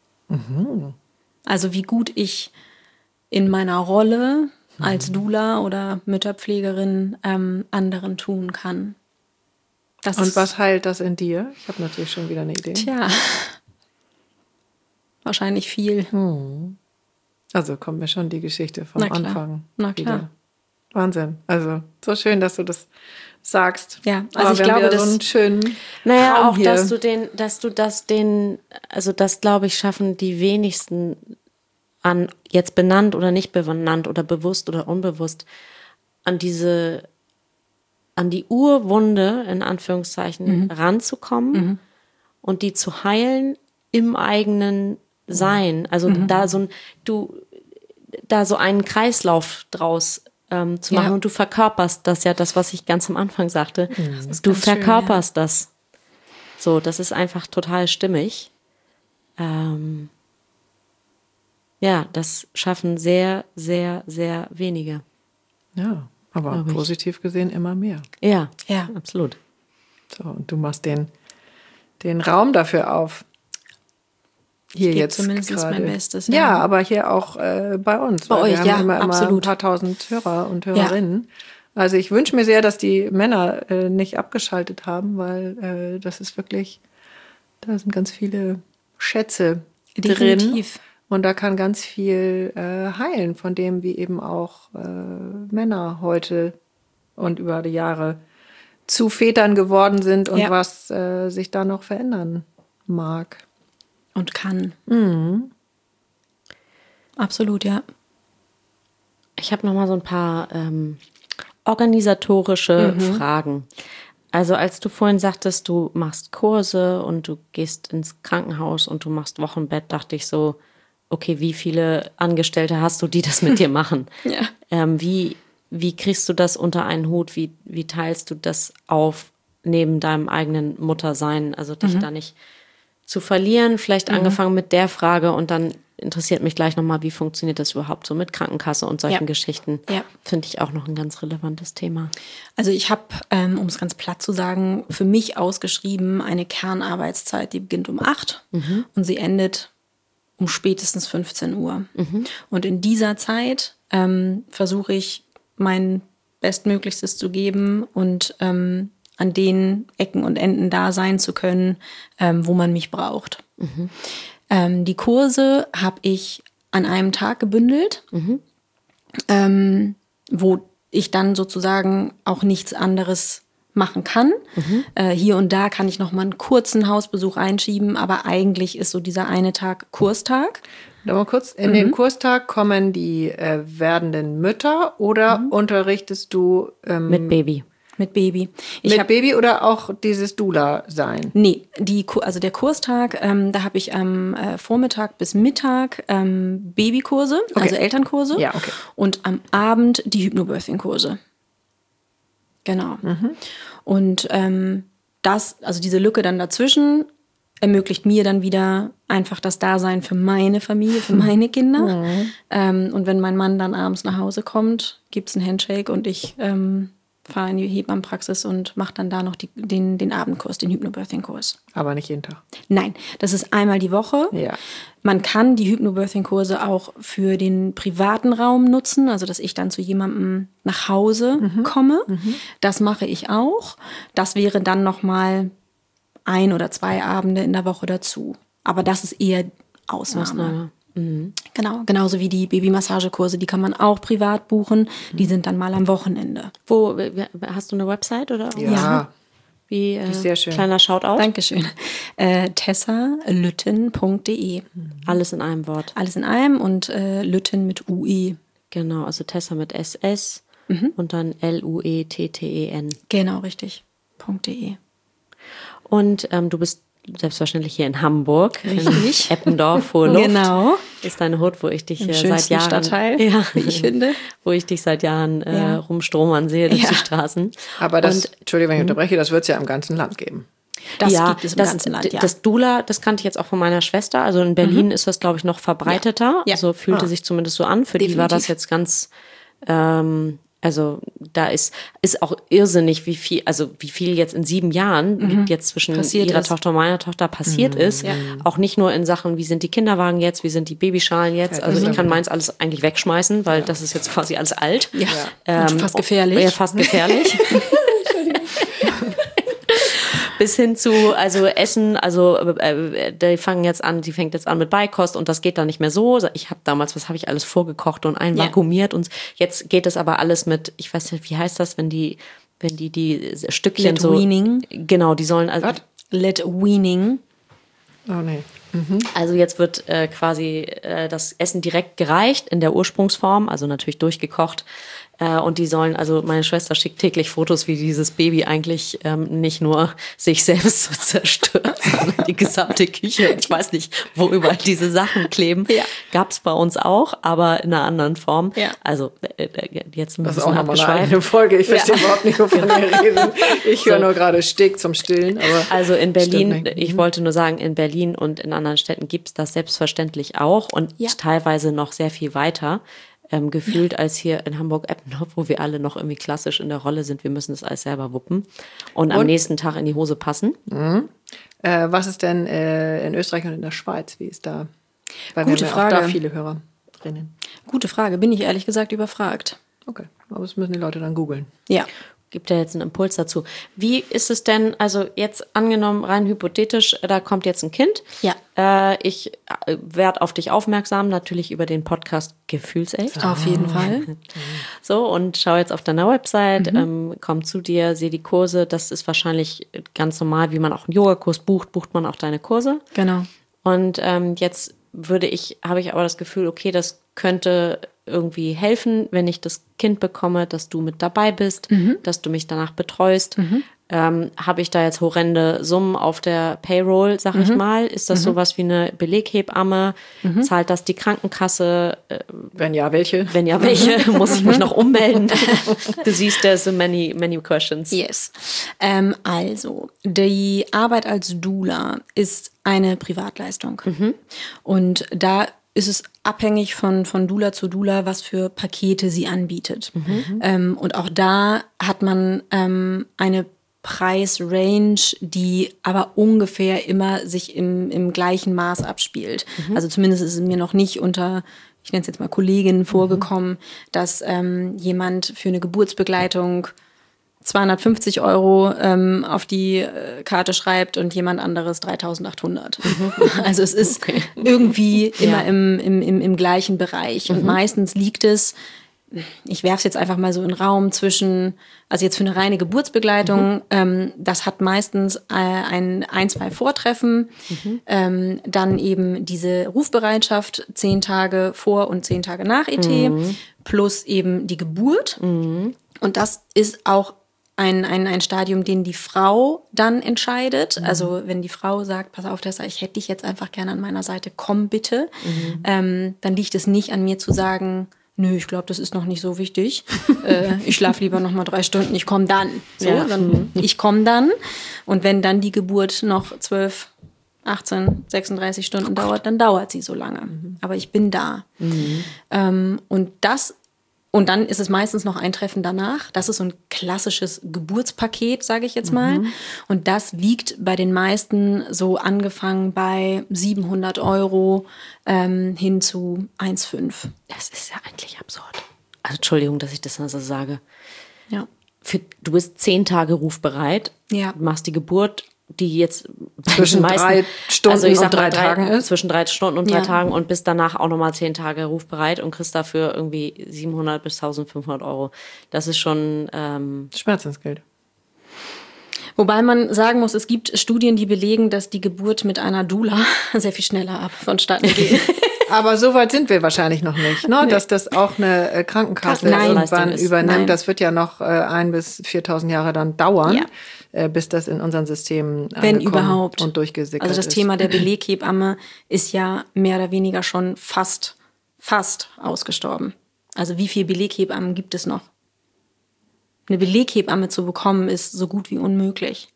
Also wie gut ich in meiner Rolle als Doula oder Mütterpflegerin ähm, anderen tun kann. Das Und ist, was heilt das in dir? Ich habe natürlich schon wieder eine Idee. Tja, wahrscheinlich viel. Also kommt mir schon die Geschichte vom Na klar. Anfang Na klar. wieder. Wahnsinn. Also so schön, dass du das sagst. Ja, also Aber ich wir glaube, haben wieder dass- so einen schönen Naja, Raum auch, hier. dass du den, dass du das den, also das glaube ich, schaffen die wenigsten an, jetzt benannt oder nicht benannt oder bewusst oder unbewusst, an diese, an die Urwunde, in Anführungszeichen, ranzukommen und die zu heilen im eigenen Sein. Also da so ein, du, da so einen Kreislauf draus ähm, zu machen Ja. und du verkörperst das ja, das, was ich ganz am Anfang sagte. Du ganz schön, verkörperst das. So, das ist einfach total stimmig. Ähm, ja, das schaffen sehr, sehr, sehr wenige. Ja, aber Glaub ich. positiv gesehen immer mehr. Ja, Ja. absolut. So, und du machst den, den Raum dafür auf. Hier gebe jetzt zumindest gerade. mein Bestes, Ja. ja. aber hier auch äh, bei uns. Bei weil euch, wir haben ja, immer, immer absolut. ein paar tausend Hörer und Hörerinnen. Also ich wünsche mir sehr, dass die Männer äh, nicht abgeschaltet haben, weil äh, das ist wirklich, da sind ganz viele Schätze drin. Definitiv. Und da kann ganz viel äh, heilen, von dem, wie eben auch äh, Männer heute und über die Jahre zu Vätern geworden sind und Ja. was äh, sich da noch verändern mag. Und kann. Absolut, ja. Ich habe noch mal so ein paar ähm, organisatorische Fragen. Also als du vorhin sagtest, du machst Kurse und du gehst ins Krankenhaus und du machst Wochenbett, dachte ich so, okay, wie viele Angestellte hast du, die das mit dir machen? Ja. Ähm, wie, wie kriegst du das unter einen Hut? Wie, wie teilst du das auf neben deinem eigenen Muttersein? Also dich da nicht zu verlieren. Vielleicht angefangen mit der Frage und dann interessiert mich gleich nochmal, wie funktioniert das überhaupt so mit Krankenkasse und solchen Ja. Geschichten. Ja. Finde ich auch noch ein ganz relevantes Thema. Also ich habe, ähm, um es ganz platt zu sagen, für mich ausgeschrieben eine Kernarbeitszeit, die beginnt um acht Mhm. und sie endet um spätestens fünfzehn Uhr. Und in dieser Zeit ähm, versuche ich, mein Bestmöglichstes zu geben und ähm, an den Ecken und Enden da sein zu können, ähm, wo man mich braucht. Mhm. Ähm, die Kurse habe ich an einem Tag gebündelt, Mhm. ähm, wo ich dann sozusagen auch nichts anderes machen kann. Mhm. Äh, hier und da kann ich noch mal einen kurzen Hausbesuch einschieben, aber eigentlich ist so dieser eine Tag Kurstag. Noch mal kurz, in den Kurstag kommen die äh, werdenden Mütter oder unterrichtest du ähm, Mit Baby. Mit Baby. Ich mit hab, Baby oder auch dieses Dula-Sein? Nee, die, Ku- also der Kurstag, ähm, da habe ich am äh, Vormittag bis Mittag ähm, Babykurse, Okay. also Elternkurse. Ja, okay. Und am Abend die Hypnobirthing-Kurse. Genau. Und ähm, das, also diese Lücke dann dazwischen, ermöglicht mir dann wieder einfach das Dasein für meine Familie, für meine Kinder. Ähm, und wenn mein Mann dann abends nach Hause kommt, gibt's einen Handshake und ich ähm, fahre in die Hebammenpraxis und mache dann da noch die, den, den Abendkurs, den Hypnobirthing-Kurs. Aber nicht jeden Tag. Nein, das ist einmal die Woche. Ja. Man kann die Hypnobirthing-Kurse auch für den privaten Raum nutzen, also dass ich dann zu jemandem nach Hause komme. Das mache ich auch. Das wäre dann nochmal ein oder zwei Abende in der Woche dazu. Aber das ist eher Ausnahme. Ausnahme. Mhm. Genau, genauso wie die Babymassagekurse, die kann man auch privat buchen. Die sind dann mal am Wochenende. Wo, wie- hast du eine Website oder? Ja. Ja. Wie, äh, ist sehr schön. Kleiner Shoutout. Dankeschön. Äh, tessa lütten punkt de. Alles in einem Wort. Alles in einem und äh, Lütten mit U E. Genau, also Tessa mit S S und dann L U E T T E N. Genau, richtig. .de. Und ähm, du bist selbstverständlich hier in Hamburg. Richtig. In Eppendorf, Hohe Luft. Genau. Ist deine Hut, wo ich dich Im äh, seit schönsten Jahren... Stadtteil, ja, wie ich finde. Wo ich dich seit Jahren äh, Ja. rumstromern sehe durch Ja. die Straßen. Aber das, Und Entschuldigung, wenn ich unterbreche, das wird es ja im ganzen Land geben. Das ja, gibt es im das, ganzen Land, d- ja. Das Doula, das kannte ich jetzt auch von meiner Schwester. Also in Berlin ist das, glaube ich, noch verbreiteter. Ja. Also fühlte sich zumindest so an. Für die war das Definitiv. jetzt ganz, ähm, also da ist, ist auch irrsinnig, wie viel, also wie viel jetzt in sieben Jahren jetzt zwischen Passiert ihrer ist. Tochter und meiner Tochter passiert ist. Ja. Auch nicht nur in Sachen, wie sind die Kinderwagen jetzt, wie sind die Babyschalen jetzt. Ja, Also ich das kann stimmt. meins alles eigentlich wegschmeißen, weil das ist jetzt quasi alles alt. Ja. Ähm, Und fast gefährlich. Ja, fast gefährlich. Bis hin zu, also Essen, also äh, die fangen jetzt an, die fängt jetzt an mit Beikost und das geht dann nicht mehr so. Ich habe damals, was habe ich alles vorgekocht und einvakuumiert und jetzt geht es aber alles mit, ich weiß nicht, wie heißt das, wenn die, wenn die die Stückchen Let so, weaning. genau, die sollen also, Was? Let Weaning. Oh nee. also jetzt wird äh, quasi äh, das Essen direkt gereicht in der Ursprungsform, also natürlich durchgekocht. Äh, und die sollen, also meine Schwester schickt täglich Fotos, wie dieses Baby eigentlich ähm, nicht nur sich selbst so zerstört, sondern die gesamte Küche. Und ich weiß nicht, wo überall diese Sachen kleben. Ja. Gab's bei uns auch, aber in einer anderen Form. Ja. Also äh, äh, jetzt ein Das ist bisschen auch nochmal eine abgeschweift. eigene Folge. Ich verstehe Ja. überhaupt nicht, wovon wir reden. Ich höre nur gerade Steg zum Stillen. Aber Also in Berlin, Stimmt nicht. ich wollte nur sagen, in Berlin und in anderen Städten gibt's das selbstverständlich auch und Ja. teilweise noch sehr viel weiter ähm, gefühlt als hier in Hamburg-Eppendorf, wo wir alle noch irgendwie klassisch in der Rolle sind. Wir müssen das alles selber wuppen und, am Und? nächsten Tag in die Hose passen. Äh, was ist denn äh, in Österreich und in der Schweiz? Wie ist da? Weil Gute wir haben ja auch Frage. da viele Hörerinnen. Gute Frage, bin ich ehrlich gesagt überfragt. Okay, aber das müssen die Leute dann googeln. Ja. Gibt ja jetzt einen Impuls dazu. Wie ist es denn, also jetzt angenommen, rein hypothetisch, da kommt jetzt ein Kind. Ja. Äh, ich äh, werde auf dich aufmerksam, natürlich über den Podcast Gefühlsecht. Auf jeden Fall. So, und schau jetzt auf deiner Website, ähm, komm zu dir, sehe die Kurse. Das ist wahrscheinlich ganz normal, wie man auch einen Yogakurs bucht, bucht man auch deine Kurse. Genau. Und ähm, jetzt würde ich, habe ich aber das Gefühl, okay, das könnte irgendwie helfen, wenn ich das Kind bekomme, dass du mit dabei bist, dass du mich danach betreust. Ähm, habe ich da jetzt horrende Summen auf der Payroll, sag ich mal? Ist das sowas wie eine Beleghebamme? Zahlt das die Krankenkasse? Äh, Wenn ja, welche? wenn ja, welche? Muss ich mich noch ummelden? Du siehst, there's so many, many questions. Yes. Ähm, also, die Arbeit als Doula ist eine Privatleistung. Und da ist es abhängig von, von Doula zu Doula, was für Pakete sie anbietet. Mhm. Ähm, und auch da hat man ähm, eine Preisrange, die aber ungefähr immer sich im, im gleichen Maß abspielt. Mhm. Also zumindest ist es mir noch nicht unter, ich nenne es jetzt mal Kolleginnen, vorgekommen, mhm. dass ähm, jemand für eine Geburtsbegleitung zweihundertfünfzig Euro ähm, auf die äh, Karte schreibt und jemand anderes dreitausendachthundert. Mhm. Also es ist okay. irgendwie immer ja. im, im, im, im gleichen Bereich. Mhm. Und meistens liegt es, ich werfe es jetzt einfach mal so in den Raum zwischen, also jetzt für eine reine Geburtsbegleitung, mhm. ähm, das hat meistens äh, ein, ein, zwei Vortreffen, mhm. ähm, dann eben diese Rufbereitschaft zehn Tage vor und zehn Tage nach E T, mhm. plus eben die Geburt. Mhm. Und das ist auch Ein, ein, ein Stadium, den die Frau dann entscheidet. Mhm. Also wenn die Frau sagt, pass auf, Tessa, ich hätte dich jetzt einfach gerne an meiner Seite, komm bitte. Mhm. Ähm, dann liegt es nicht an mir zu sagen, nö, ich glaube, das ist noch nicht so wichtig. äh, ich schlafe lieber noch mal drei Stunden, ich komme dann. So, ja. dann mhm. Ich komme dann. Und wenn dann die Geburt noch zwölf, achtzehn, sechsunddreißig Stunden oh dauert, dann dauert sie so lange. Mhm. Aber ich bin da. Mhm. Ähm, und das Und dann ist es meistens noch ein Treffen danach. Das ist so ein klassisches Geburtspaket, sage ich jetzt mal. Mhm. Und das liegt bei den meisten so angefangen bei siebenhundert Euro ähm, hin zu eins Komma fünf. Das ist ja eigentlich absurd. Also Entschuldigung, dass ich das so sage. Ja. Für, du bist zehn Tage rufbereit, ja. machst die Geburt, die jetzt zwischen meisten, drei Stunden also ich sag und drei, drei Tagen ist. Zwischen drei Stunden und drei ja. Tagen und bist danach auch nochmal zehn Tage rufbereit und kriegst dafür irgendwie siebenhundert bis eintausendfünfhundert Euro. Das ist schon ähm Schmerzensgeld. Wobei man sagen muss, es gibt Studien, die belegen, dass die Geburt mit einer Doula sehr viel schneller ab vonstatten geht. Aber so weit sind wir wahrscheinlich noch nicht, ne? Nee. Dass das auch eine Krankenkasse irgendwann übernimmt. Nein. Das wird ja noch äh, ein bis viertausend Jahre dann dauern, ja. äh, bis das in unseren Systemen wenn überhaupt und durchgesickert ist. Also das ist. Thema der Beleghebamme ist ja mehr oder weniger schon fast, fast ausgestorben. Also wie viele Beleghebammen gibt es noch? Eine Beleghebamme zu bekommen ist so gut wie unmöglich.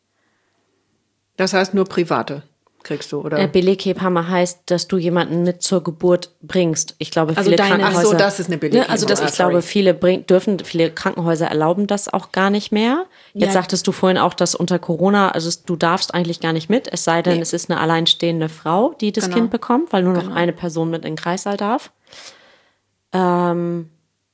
Das heißt nur private kriegst du, oder? Äh, Beleghebamme heißt, dass du jemanden mit zur Geburt bringst. Ich glaube, viele also deine, Krankenhäuser... Ach so, das ist eine Beleghebamme. Also das, ich ah, glaube, viele bring, dürfen, viele Krankenhäuser erlauben das auch gar nicht mehr. Jetzt ja. sagtest du vorhin auch, dass unter Corona, also du darfst eigentlich gar nicht mit, es sei denn, nee. es ist eine alleinstehende Frau, die das genau. Kind bekommt, weil nur noch genau. eine Person mit in den Kreissaal darf. Ähm...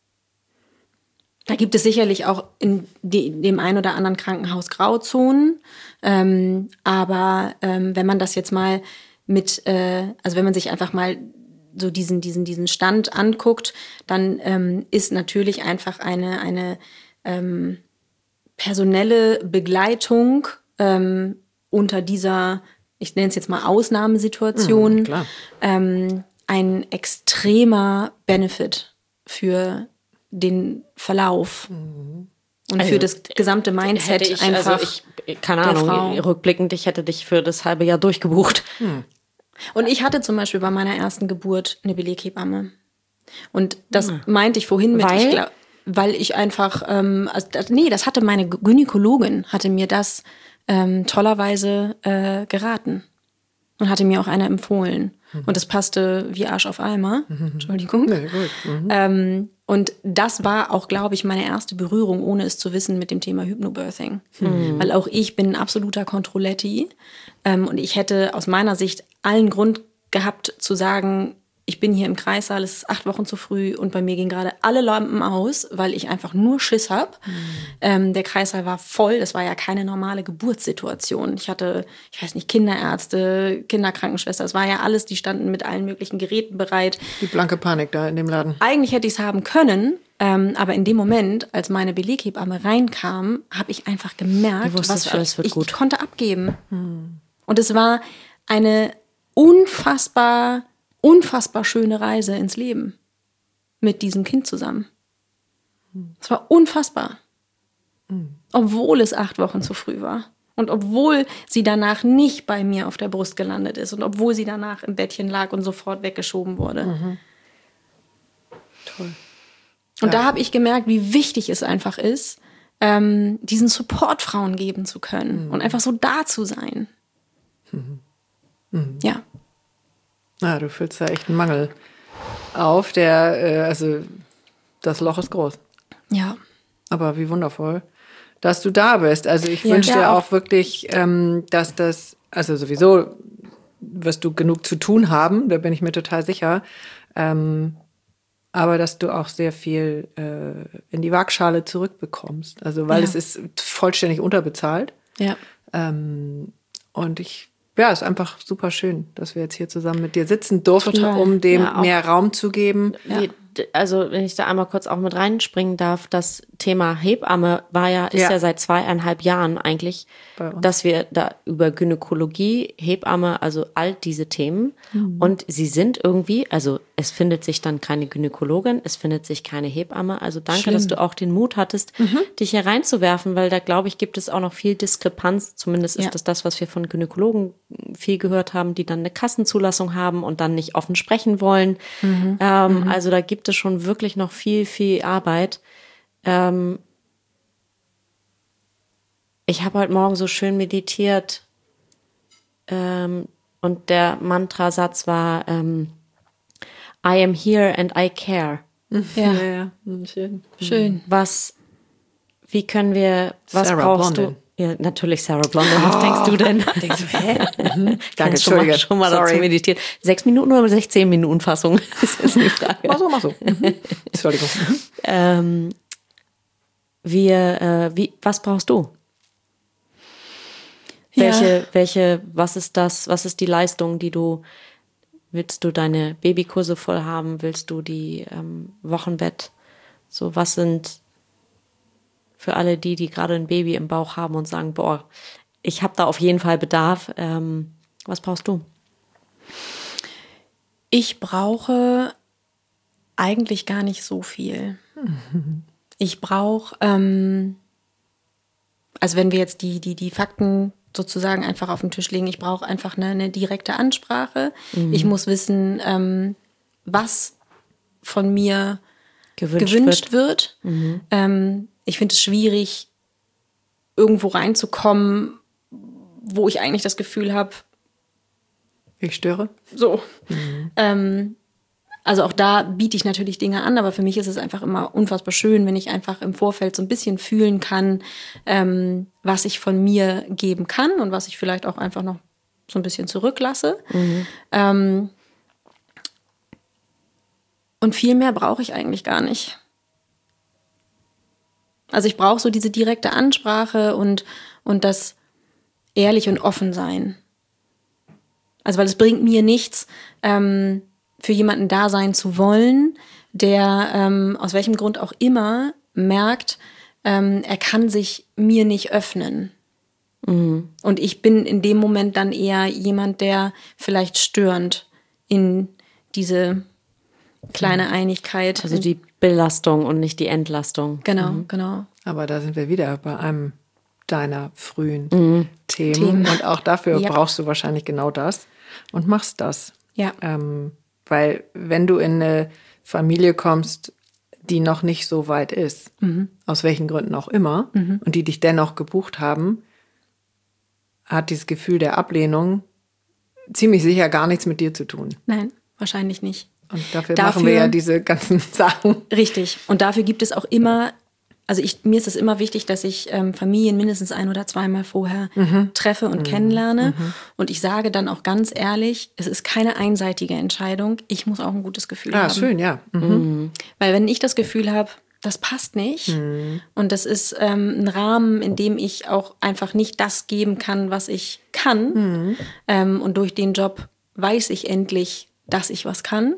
Da gibt es sicherlich auch in dem einen oder anderen Krankenhaus Grauzonen. Ähm, aber ähm, wenn man das jetzt mal mit, äh, also wenn man sich einfach mal so diesen, diesen, diesen Stand anguckt, dann ähm, ist natürlich einfach eine, eine ähm, personelle Begleitung ähm, unter dieser, ich nenne es jetzt mal Ausnahmesituation, mhm, klar. Ähm, ein extremer Benefit für den Verlauf mhm. und also, für das gesamte Mindset ich, einfach. Also ich, keine Ahnung, Frau. Rückblickend, ich hätte dich für das halbe Jahr durchgebucht. Hm. Und ich hatte zum Beispiel bei meiner ersten Geburt eine Beleghebamme. Und das hm. meinte ich vorhin mit, weil? ich glaub, weil ich einfach, ähm, also, nee, das hatte meine Gynäkologin, hatte mir das ähm, tollerweise äh, geraten und hatte mir auch eine empfohlen. Mhm. Und das passte wie Arsch auf Eimer. Mhm. Entschuldigung. Nee, gut. Mhm. Ähm, und das war auch, glaube ich, meine erste Berührung, ohne es zu wissen, mit dem Thema Hypnobirthing. Mhm. Weil auch ich bin ein absoluter Kontrolletti. Ähm, und ich hätte aus meiner Sicht allen Grund gehabt zu sagen, ich bin hier im Kreissaal, es ist acht Wochen zu früh und bei mir gehen gerade alle Lampen aus, weil ich einfach nur Schiss habe. Mhm. Ähm, der Kreissaal war voll, das war ja keine normale Geburtssituation. Ich hatte, ich weiß nicht, Kinderärzte, Kinderkrankenschwester, es war ja alles, die standen mit allen möglichen Geräten bereit. Die blanke Panik da in dem Laden. Eigentlich hätte ich es haben können, ähm, aber in dem Moment, als meine Beleghebamme reinkam, habe ich einfach gemerkt, was für, alles wird ich, gut. ich konnte abgeben. Mhm. Und es war eine unfassbar unfassbar schöne Reise ins Leben mit diesem Kind zusammen. Es war unfassbar. Mhm. Obwohl es acht Wochen zu früh war. Und obwohl sie danach nicht bei mir auf der Brust gelandet ist. Und obwohl sie danach im Bettchen lag und sofort weggeschoben wurde. Mhm. Toll. Und ja. da habe ich gemerkt, wie wichtig es einfach ist, ähm, diesen Support Frauen geben zu können. Mhm. Und einfach so da zu sein. Mhm. Mhm. Ja. Ja, du fühlst da echt einen Mangel. auf. Der, äh, also das Loch ist groß. Ja. Aber wie wundervoll, dass du da bist. Also ich Ja. wünsche dir Ja, auch, auch wirklich, ähm, dass das, also sowieso wirst du genug zu tun haben, da bin ich mir total sicher. Ähm, aber dass du auch sehr viel äh, in die Waagschale zurückbekommst. Also weil Ja. es ist vollständig unterbezahlt. Ja. Ähm, und ich, ja, es ist einfach super schön, dass wir jetzt hier zusammen mit dir sitzen durften, Total. um dem Ja, auch- mehr Raum zu geben. Wie, also wenn ich da einmal kurz auch mit reinspringen darf, das Thema Hebamme war ja, ist Ja. ja, seit zweieinhalb Jahren eigentlich, Bei uns. dass wir da über Gynäkologie, Hebamme, also all diese Themen und sie sind irgendwie, also es findet sich dann keine Gynäkologin, es findet sich keine Hebamme, also danke, Schlimm. dass du auch den Mut hattest, dich hier reinzuwerfen, weil da glaube ich, gibt es auch noch viel Diskrepanz, zumindest ist Ja. das das, was wir von Gynäkologen viel gehört haben, die dann eine Kassenzulassung haben und dann nicht offen sprechen wollen. Ähm, also da gibt es schon wirklich noch viel, viel Arbeit. Ähm, ich habe heute Morgen so schön meditiert ähm, und der Mantrasatz war ähm, I am here and I care. Ja. Ja, ja, hm, schön. Schön. Was, wie können wir, was Sarah brauchst Blondin. du? Ja, natürlich Sarah Blondin, was denkst du denn? Denkst du, hä? Mhm. Danke, Danke, schon mal, Entschuldige. schon mal dazu Sorry. meditiert. Sechs Minuten oder sechzehn Minuten Fassung? ist jetzt die Frage. Mach so, mach so. Mhm. Entschuldigung. Mhm. Ähm, wir, äh, wie, was brauchst du? Welche, Ja. welche, was ist das, was ist die Leistung, die du, willst du deine Babykurse voll haben? Willst du die ähm, Wochenbett? So, was sind für alle die, die gerade ein Baby im Bauch haben und sagen, boah, ich habe da auf jeden Fall Bedarf. Ähm, was brauchst du? Ich brauche eigentlich gar nicht so viel. Ich brauche, ähm, also wenn wir jetzt die, die, die Fakten sozusagen einfach auf den Tisch legen, ich brauche einfach eine, eine direkte Ansprache. Ich muss wissen, ähm, was von mir Gewünscht, gewünscht wird. wird. Ähm, ich finde es schwierig, irgendwo reinzukommen, wo ich eigentlich das Gefühl habe, Ich störe. so. Ähm, also auch da biete ich natürlich Dinge an, aber für mich ist es einfach immer unfassbar schön, wenn ich einfach im Vorfeld so ein bisschen fühlen kann, ähm, was ich von mir geben kann und was ich vielleicht auch einfach noch so ein bisschen zurücklasse. Ähm, und viel mehr brauche ich eigentlich gar nicht. Also ich brauche so diese direkte Ansprache und, und das ehrlich und offen sein. Also weil es bringt mir nichts, ähm, für jemanden da sein zu wollen, der ähm, aus welchem Grund auch immer merkt, ähm, er kann sich mir nicht öffnen. Mhm. Und ich bin in dem Moment dann eher jemand, der vielleicht störend in diese kleine Einigkeit. Also die Belastung und nicht die Entlastung. Genau, genau. Aber da sind wir wieder bei einem deiner frühen Mhm. Themen. Themen. Und auch dafür Ja. brauchst du wahrscheinlich genau das und machst das. Ja. Ähm, weil wenn du in eine Familie kommst, die noch nicht so weit ist, aus welchen Gründen auch immer, und die dich dennoch gebucht haben, hat dieses Gefühl der Ablehnung ziemlich sicher gar nichts mit dir zu tun. Nein, wahrscheinlich nicht. Und dafür, Dafür- machen wir ja diese ganzen Sachen. Richtig. Und dafür gibt es auch immer, also ich, mir ist es immer wichtig, dass ich ähm, Familien mindestens ein- oder zweimal vorher treffe und kennenlerne. Und ich sage dann auch ganz ehrlich, es ist keine einseitige Entscheidung. Ich muss auch ein gutes Gefühl Ah, haben. schön, ja. Mhm. Weil wenn ich das Gefühl habe, das passt nicht und das ist ähm, ein Rahmen, in dem ich auch einfach nicht das geben kann, was ich kann. Ähm, und durch den Job weiß ich endlich, dass ich was kann.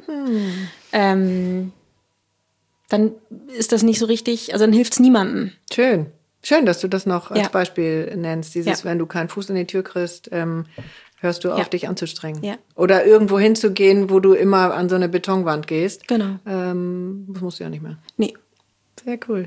Ähm, dann ist das nicht so richtig, also dann hilft es niemandem. Schön. Schön, dass du das noch als Ja. Beispiel nennst. Dieses, Ja. wenn du keinen Fuß in die Tür kriegst, ähm, hörst du auf, Ja. dich anzustrengen. Ja. Oder irgendwo hinzugehen, wo du immer an so eine Betonwand gehst. Genau. Ähm, das musst du ja nicht mehr. Nee, Sehr cool.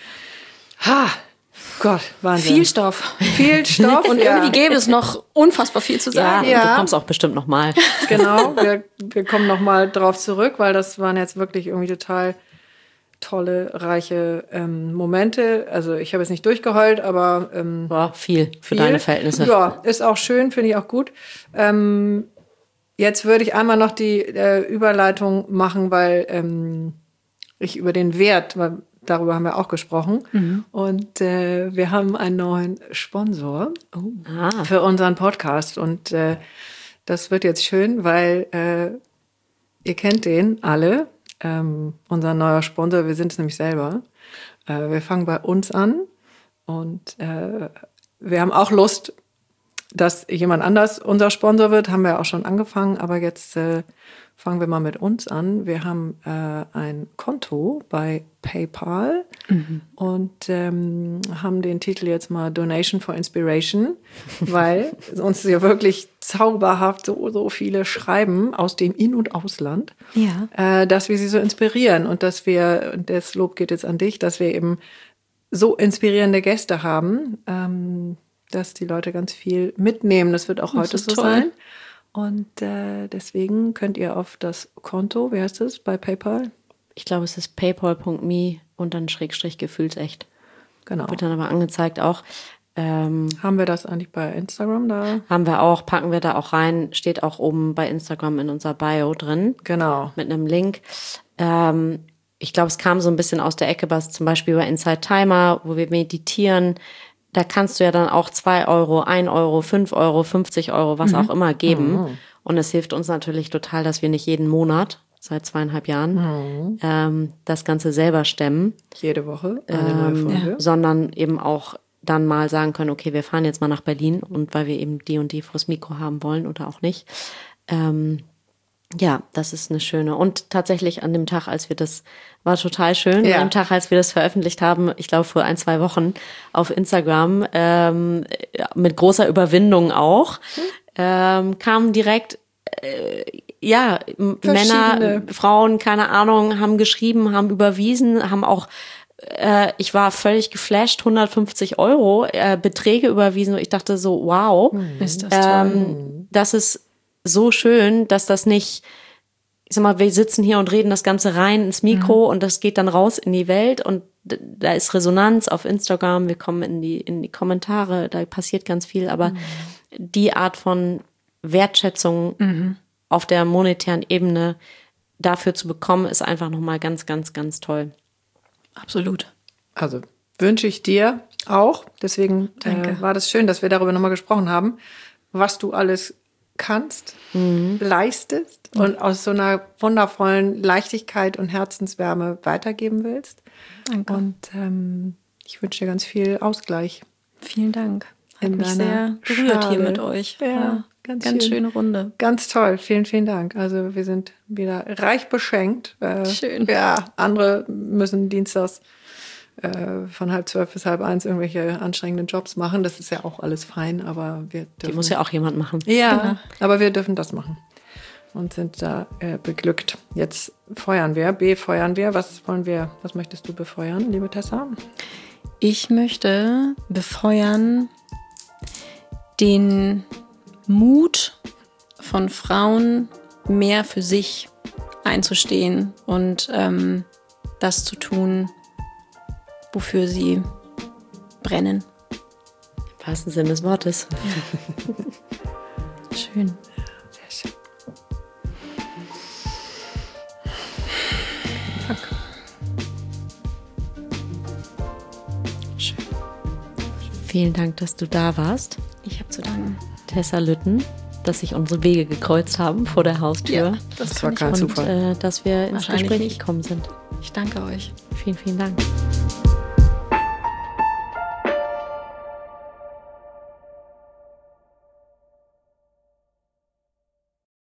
Ha! Gott, Wahnsinn. viel Stoff. Viel Stoff. Und ja. irgendwie gäbe es noch unfassbar viel zu Ja, sagen. und Ja. du kommst auch bestimmt noch mal. Genau, wir, wir kommen nochmal drauf zurück, weil das waren jetzt wirklich irgendwie total tolle, reiche ähm, Momente. Also ich habe jetzt nicht durchgeheult, aber ähm, Boah, viel für viel. deine Verhältnisse. Ja, ist auch schön, finde ich auch gut. Ähm, jetzt würde ich einmal noch die äh, Überleitung machen, weil ähm, ich über den Wert, weil darüber haben wir auch gesprochen. Mhm. Und äh, wir haben einen neuen Sponsor oh. ah. für unseren Podcast. Und äh, das wird jetzt schön, weil äh, ihr kennt den alle. Ähm, unser neuer Sponsor, wir sind es nämlich selber. Äh, wir fangen bei uns an. Und äh, wir haben auch Lust, dass jemand anders unser Sponsor wird. Haben wir auch schon angefangen. Aber jetzt äh, fangen wir mal mit uns an. Wir haben äh, ein Konto bei PayPal mhm. und ähm, haben den Titel jetzt mal Donation for Inspiration, weil uns ja wirklich zauberhaft so, so viele schreiben aus dem In- und Ausland, ja. äh, dass wir sie so inspirieren und dass wir, und das Lob geht jetzt an dich, dass wir eben so inspirierende Gäste haben, ähm, dass die Leute ganz viel mitnehmen. Das wird auch das heute so toll. sein. Und äh, deswegen könnt ihr auf das Konto, wie heißt das, bei PayPal? Ich glaube, es ist paypal punkt me und dann Schrägstrich gefühlsecht. Genau. Wird dann aber angezeigt auch. Ähm, haben wir das eigentlich bei Instagram da? Haben wir auch, packen wir da auch rein. Steht auch oben bei Instagram in unserer Bio drin. Genau. Mit einem Link. Ähm, ich glaube, es kam so ein bisschen aus der Ecke, was zum Beispiel bei Inside Timer, wo wir meditieren. Da kannst du ja dann auch zwei Euro, ein Euro, fünf Euro, fünfzig Euro, was mhm. auch immer geben. Mhm. Und es hilft uns natürlich total, dass wir nicht jeden Monat, seit zweieinhalb Jahren, mhm. ähm, das Ganze selber stemmen. Jede Woche eine neue Folge. Ähm, sondern eben auch dann mal sagen können, okay, wir fahren jetzt mal nach Berlin und weil wir eben die und die fürs Mikro haben wollen oder auch nicht. Ähm, ja, das ist eine schöne. Und tatsächlich an dem Tag, als wir das, war total schön, ja. an dem Tag, als wir das veröffentlicht haben, ich glaube vor ein, zwei Wochen auf Instagram, ähm, mit großer Überwindung auch, hm. ähm, kamen direkt, äh, ja, Männer, Frauen, keine Ahnung, haben geschrieben, haben überwiesen, haben auch, äh, ich war völlig geflasht, hundertfünfzig Euro äh, Beträge überwiesen. Und ich dachte so, wow, hm. ist das toll. Ähm, das ist so schön, dass das nicht, ich sag mal, wir sitzen hier und reden das Ganze rein ins Mikro mhm. und das geht dann raus in die Welt und da ist Resonanz auf Instagram, wir kommen in die, in die Kommentare, da passiert ganz viel, aber mhm. die Art von Wertschätzung mhm. auf der monetären Ebene dafür zu bekommen, ist einfach nochmal ganz, ganz, ganz toll. Absolut. Also wünsche ich dir auch, deswegen äh, war das schön, dass wir darüber nochmal gesprochen haben, was du alles kannst, mhm. leistest mhm. und aus so einer wundervollen Leichtigkeit und Herzenswärme weitergeben willst. Danke. Und ähm, ich wünsche dir ganz viel Ausgleich. Vielen Dank. Hat mich sehr berührt Schale. Hier mit euch. Ja, ja ganz, ganz schön. schöne Runde. Ganz toll. Vielen, vielen Dank. Also wir sind wieder reich beschenkt. Äh, Schön. Ja, andere müssen dienstags von halb zwölf bis halb eins irgendwelche anstrengenden Jobs machen. Das ist ja auch alles fein, aber wir dürfen... Die muss ja auch jemand machen. Ja, genau. Aber wir dürfen das machen und sind da äh, beglückt. Jetzt feuern wir, befeuern wir. Was wollen wir, was möchtest du befeuern, liebe Tessa? Ich möchte befeuern den Mut von Frauen, mehr für sich einzustehen und ähm, das zu tun, wofür sie brennen. Im wahrsten Sinne des Wortes. Schön. Sehr schön. Danke. Schön. Vielen Dank, dass du da warst. Ich habe zu danken. Tessa Lütten, dass sich unsere Wege gekreuzt haben vor der Haustür. Ja, das, das war kein und, Zufall. Äh, dass wir ins Gespräch gekommen sind. Ich danke euch. Vielen, vielen Dank.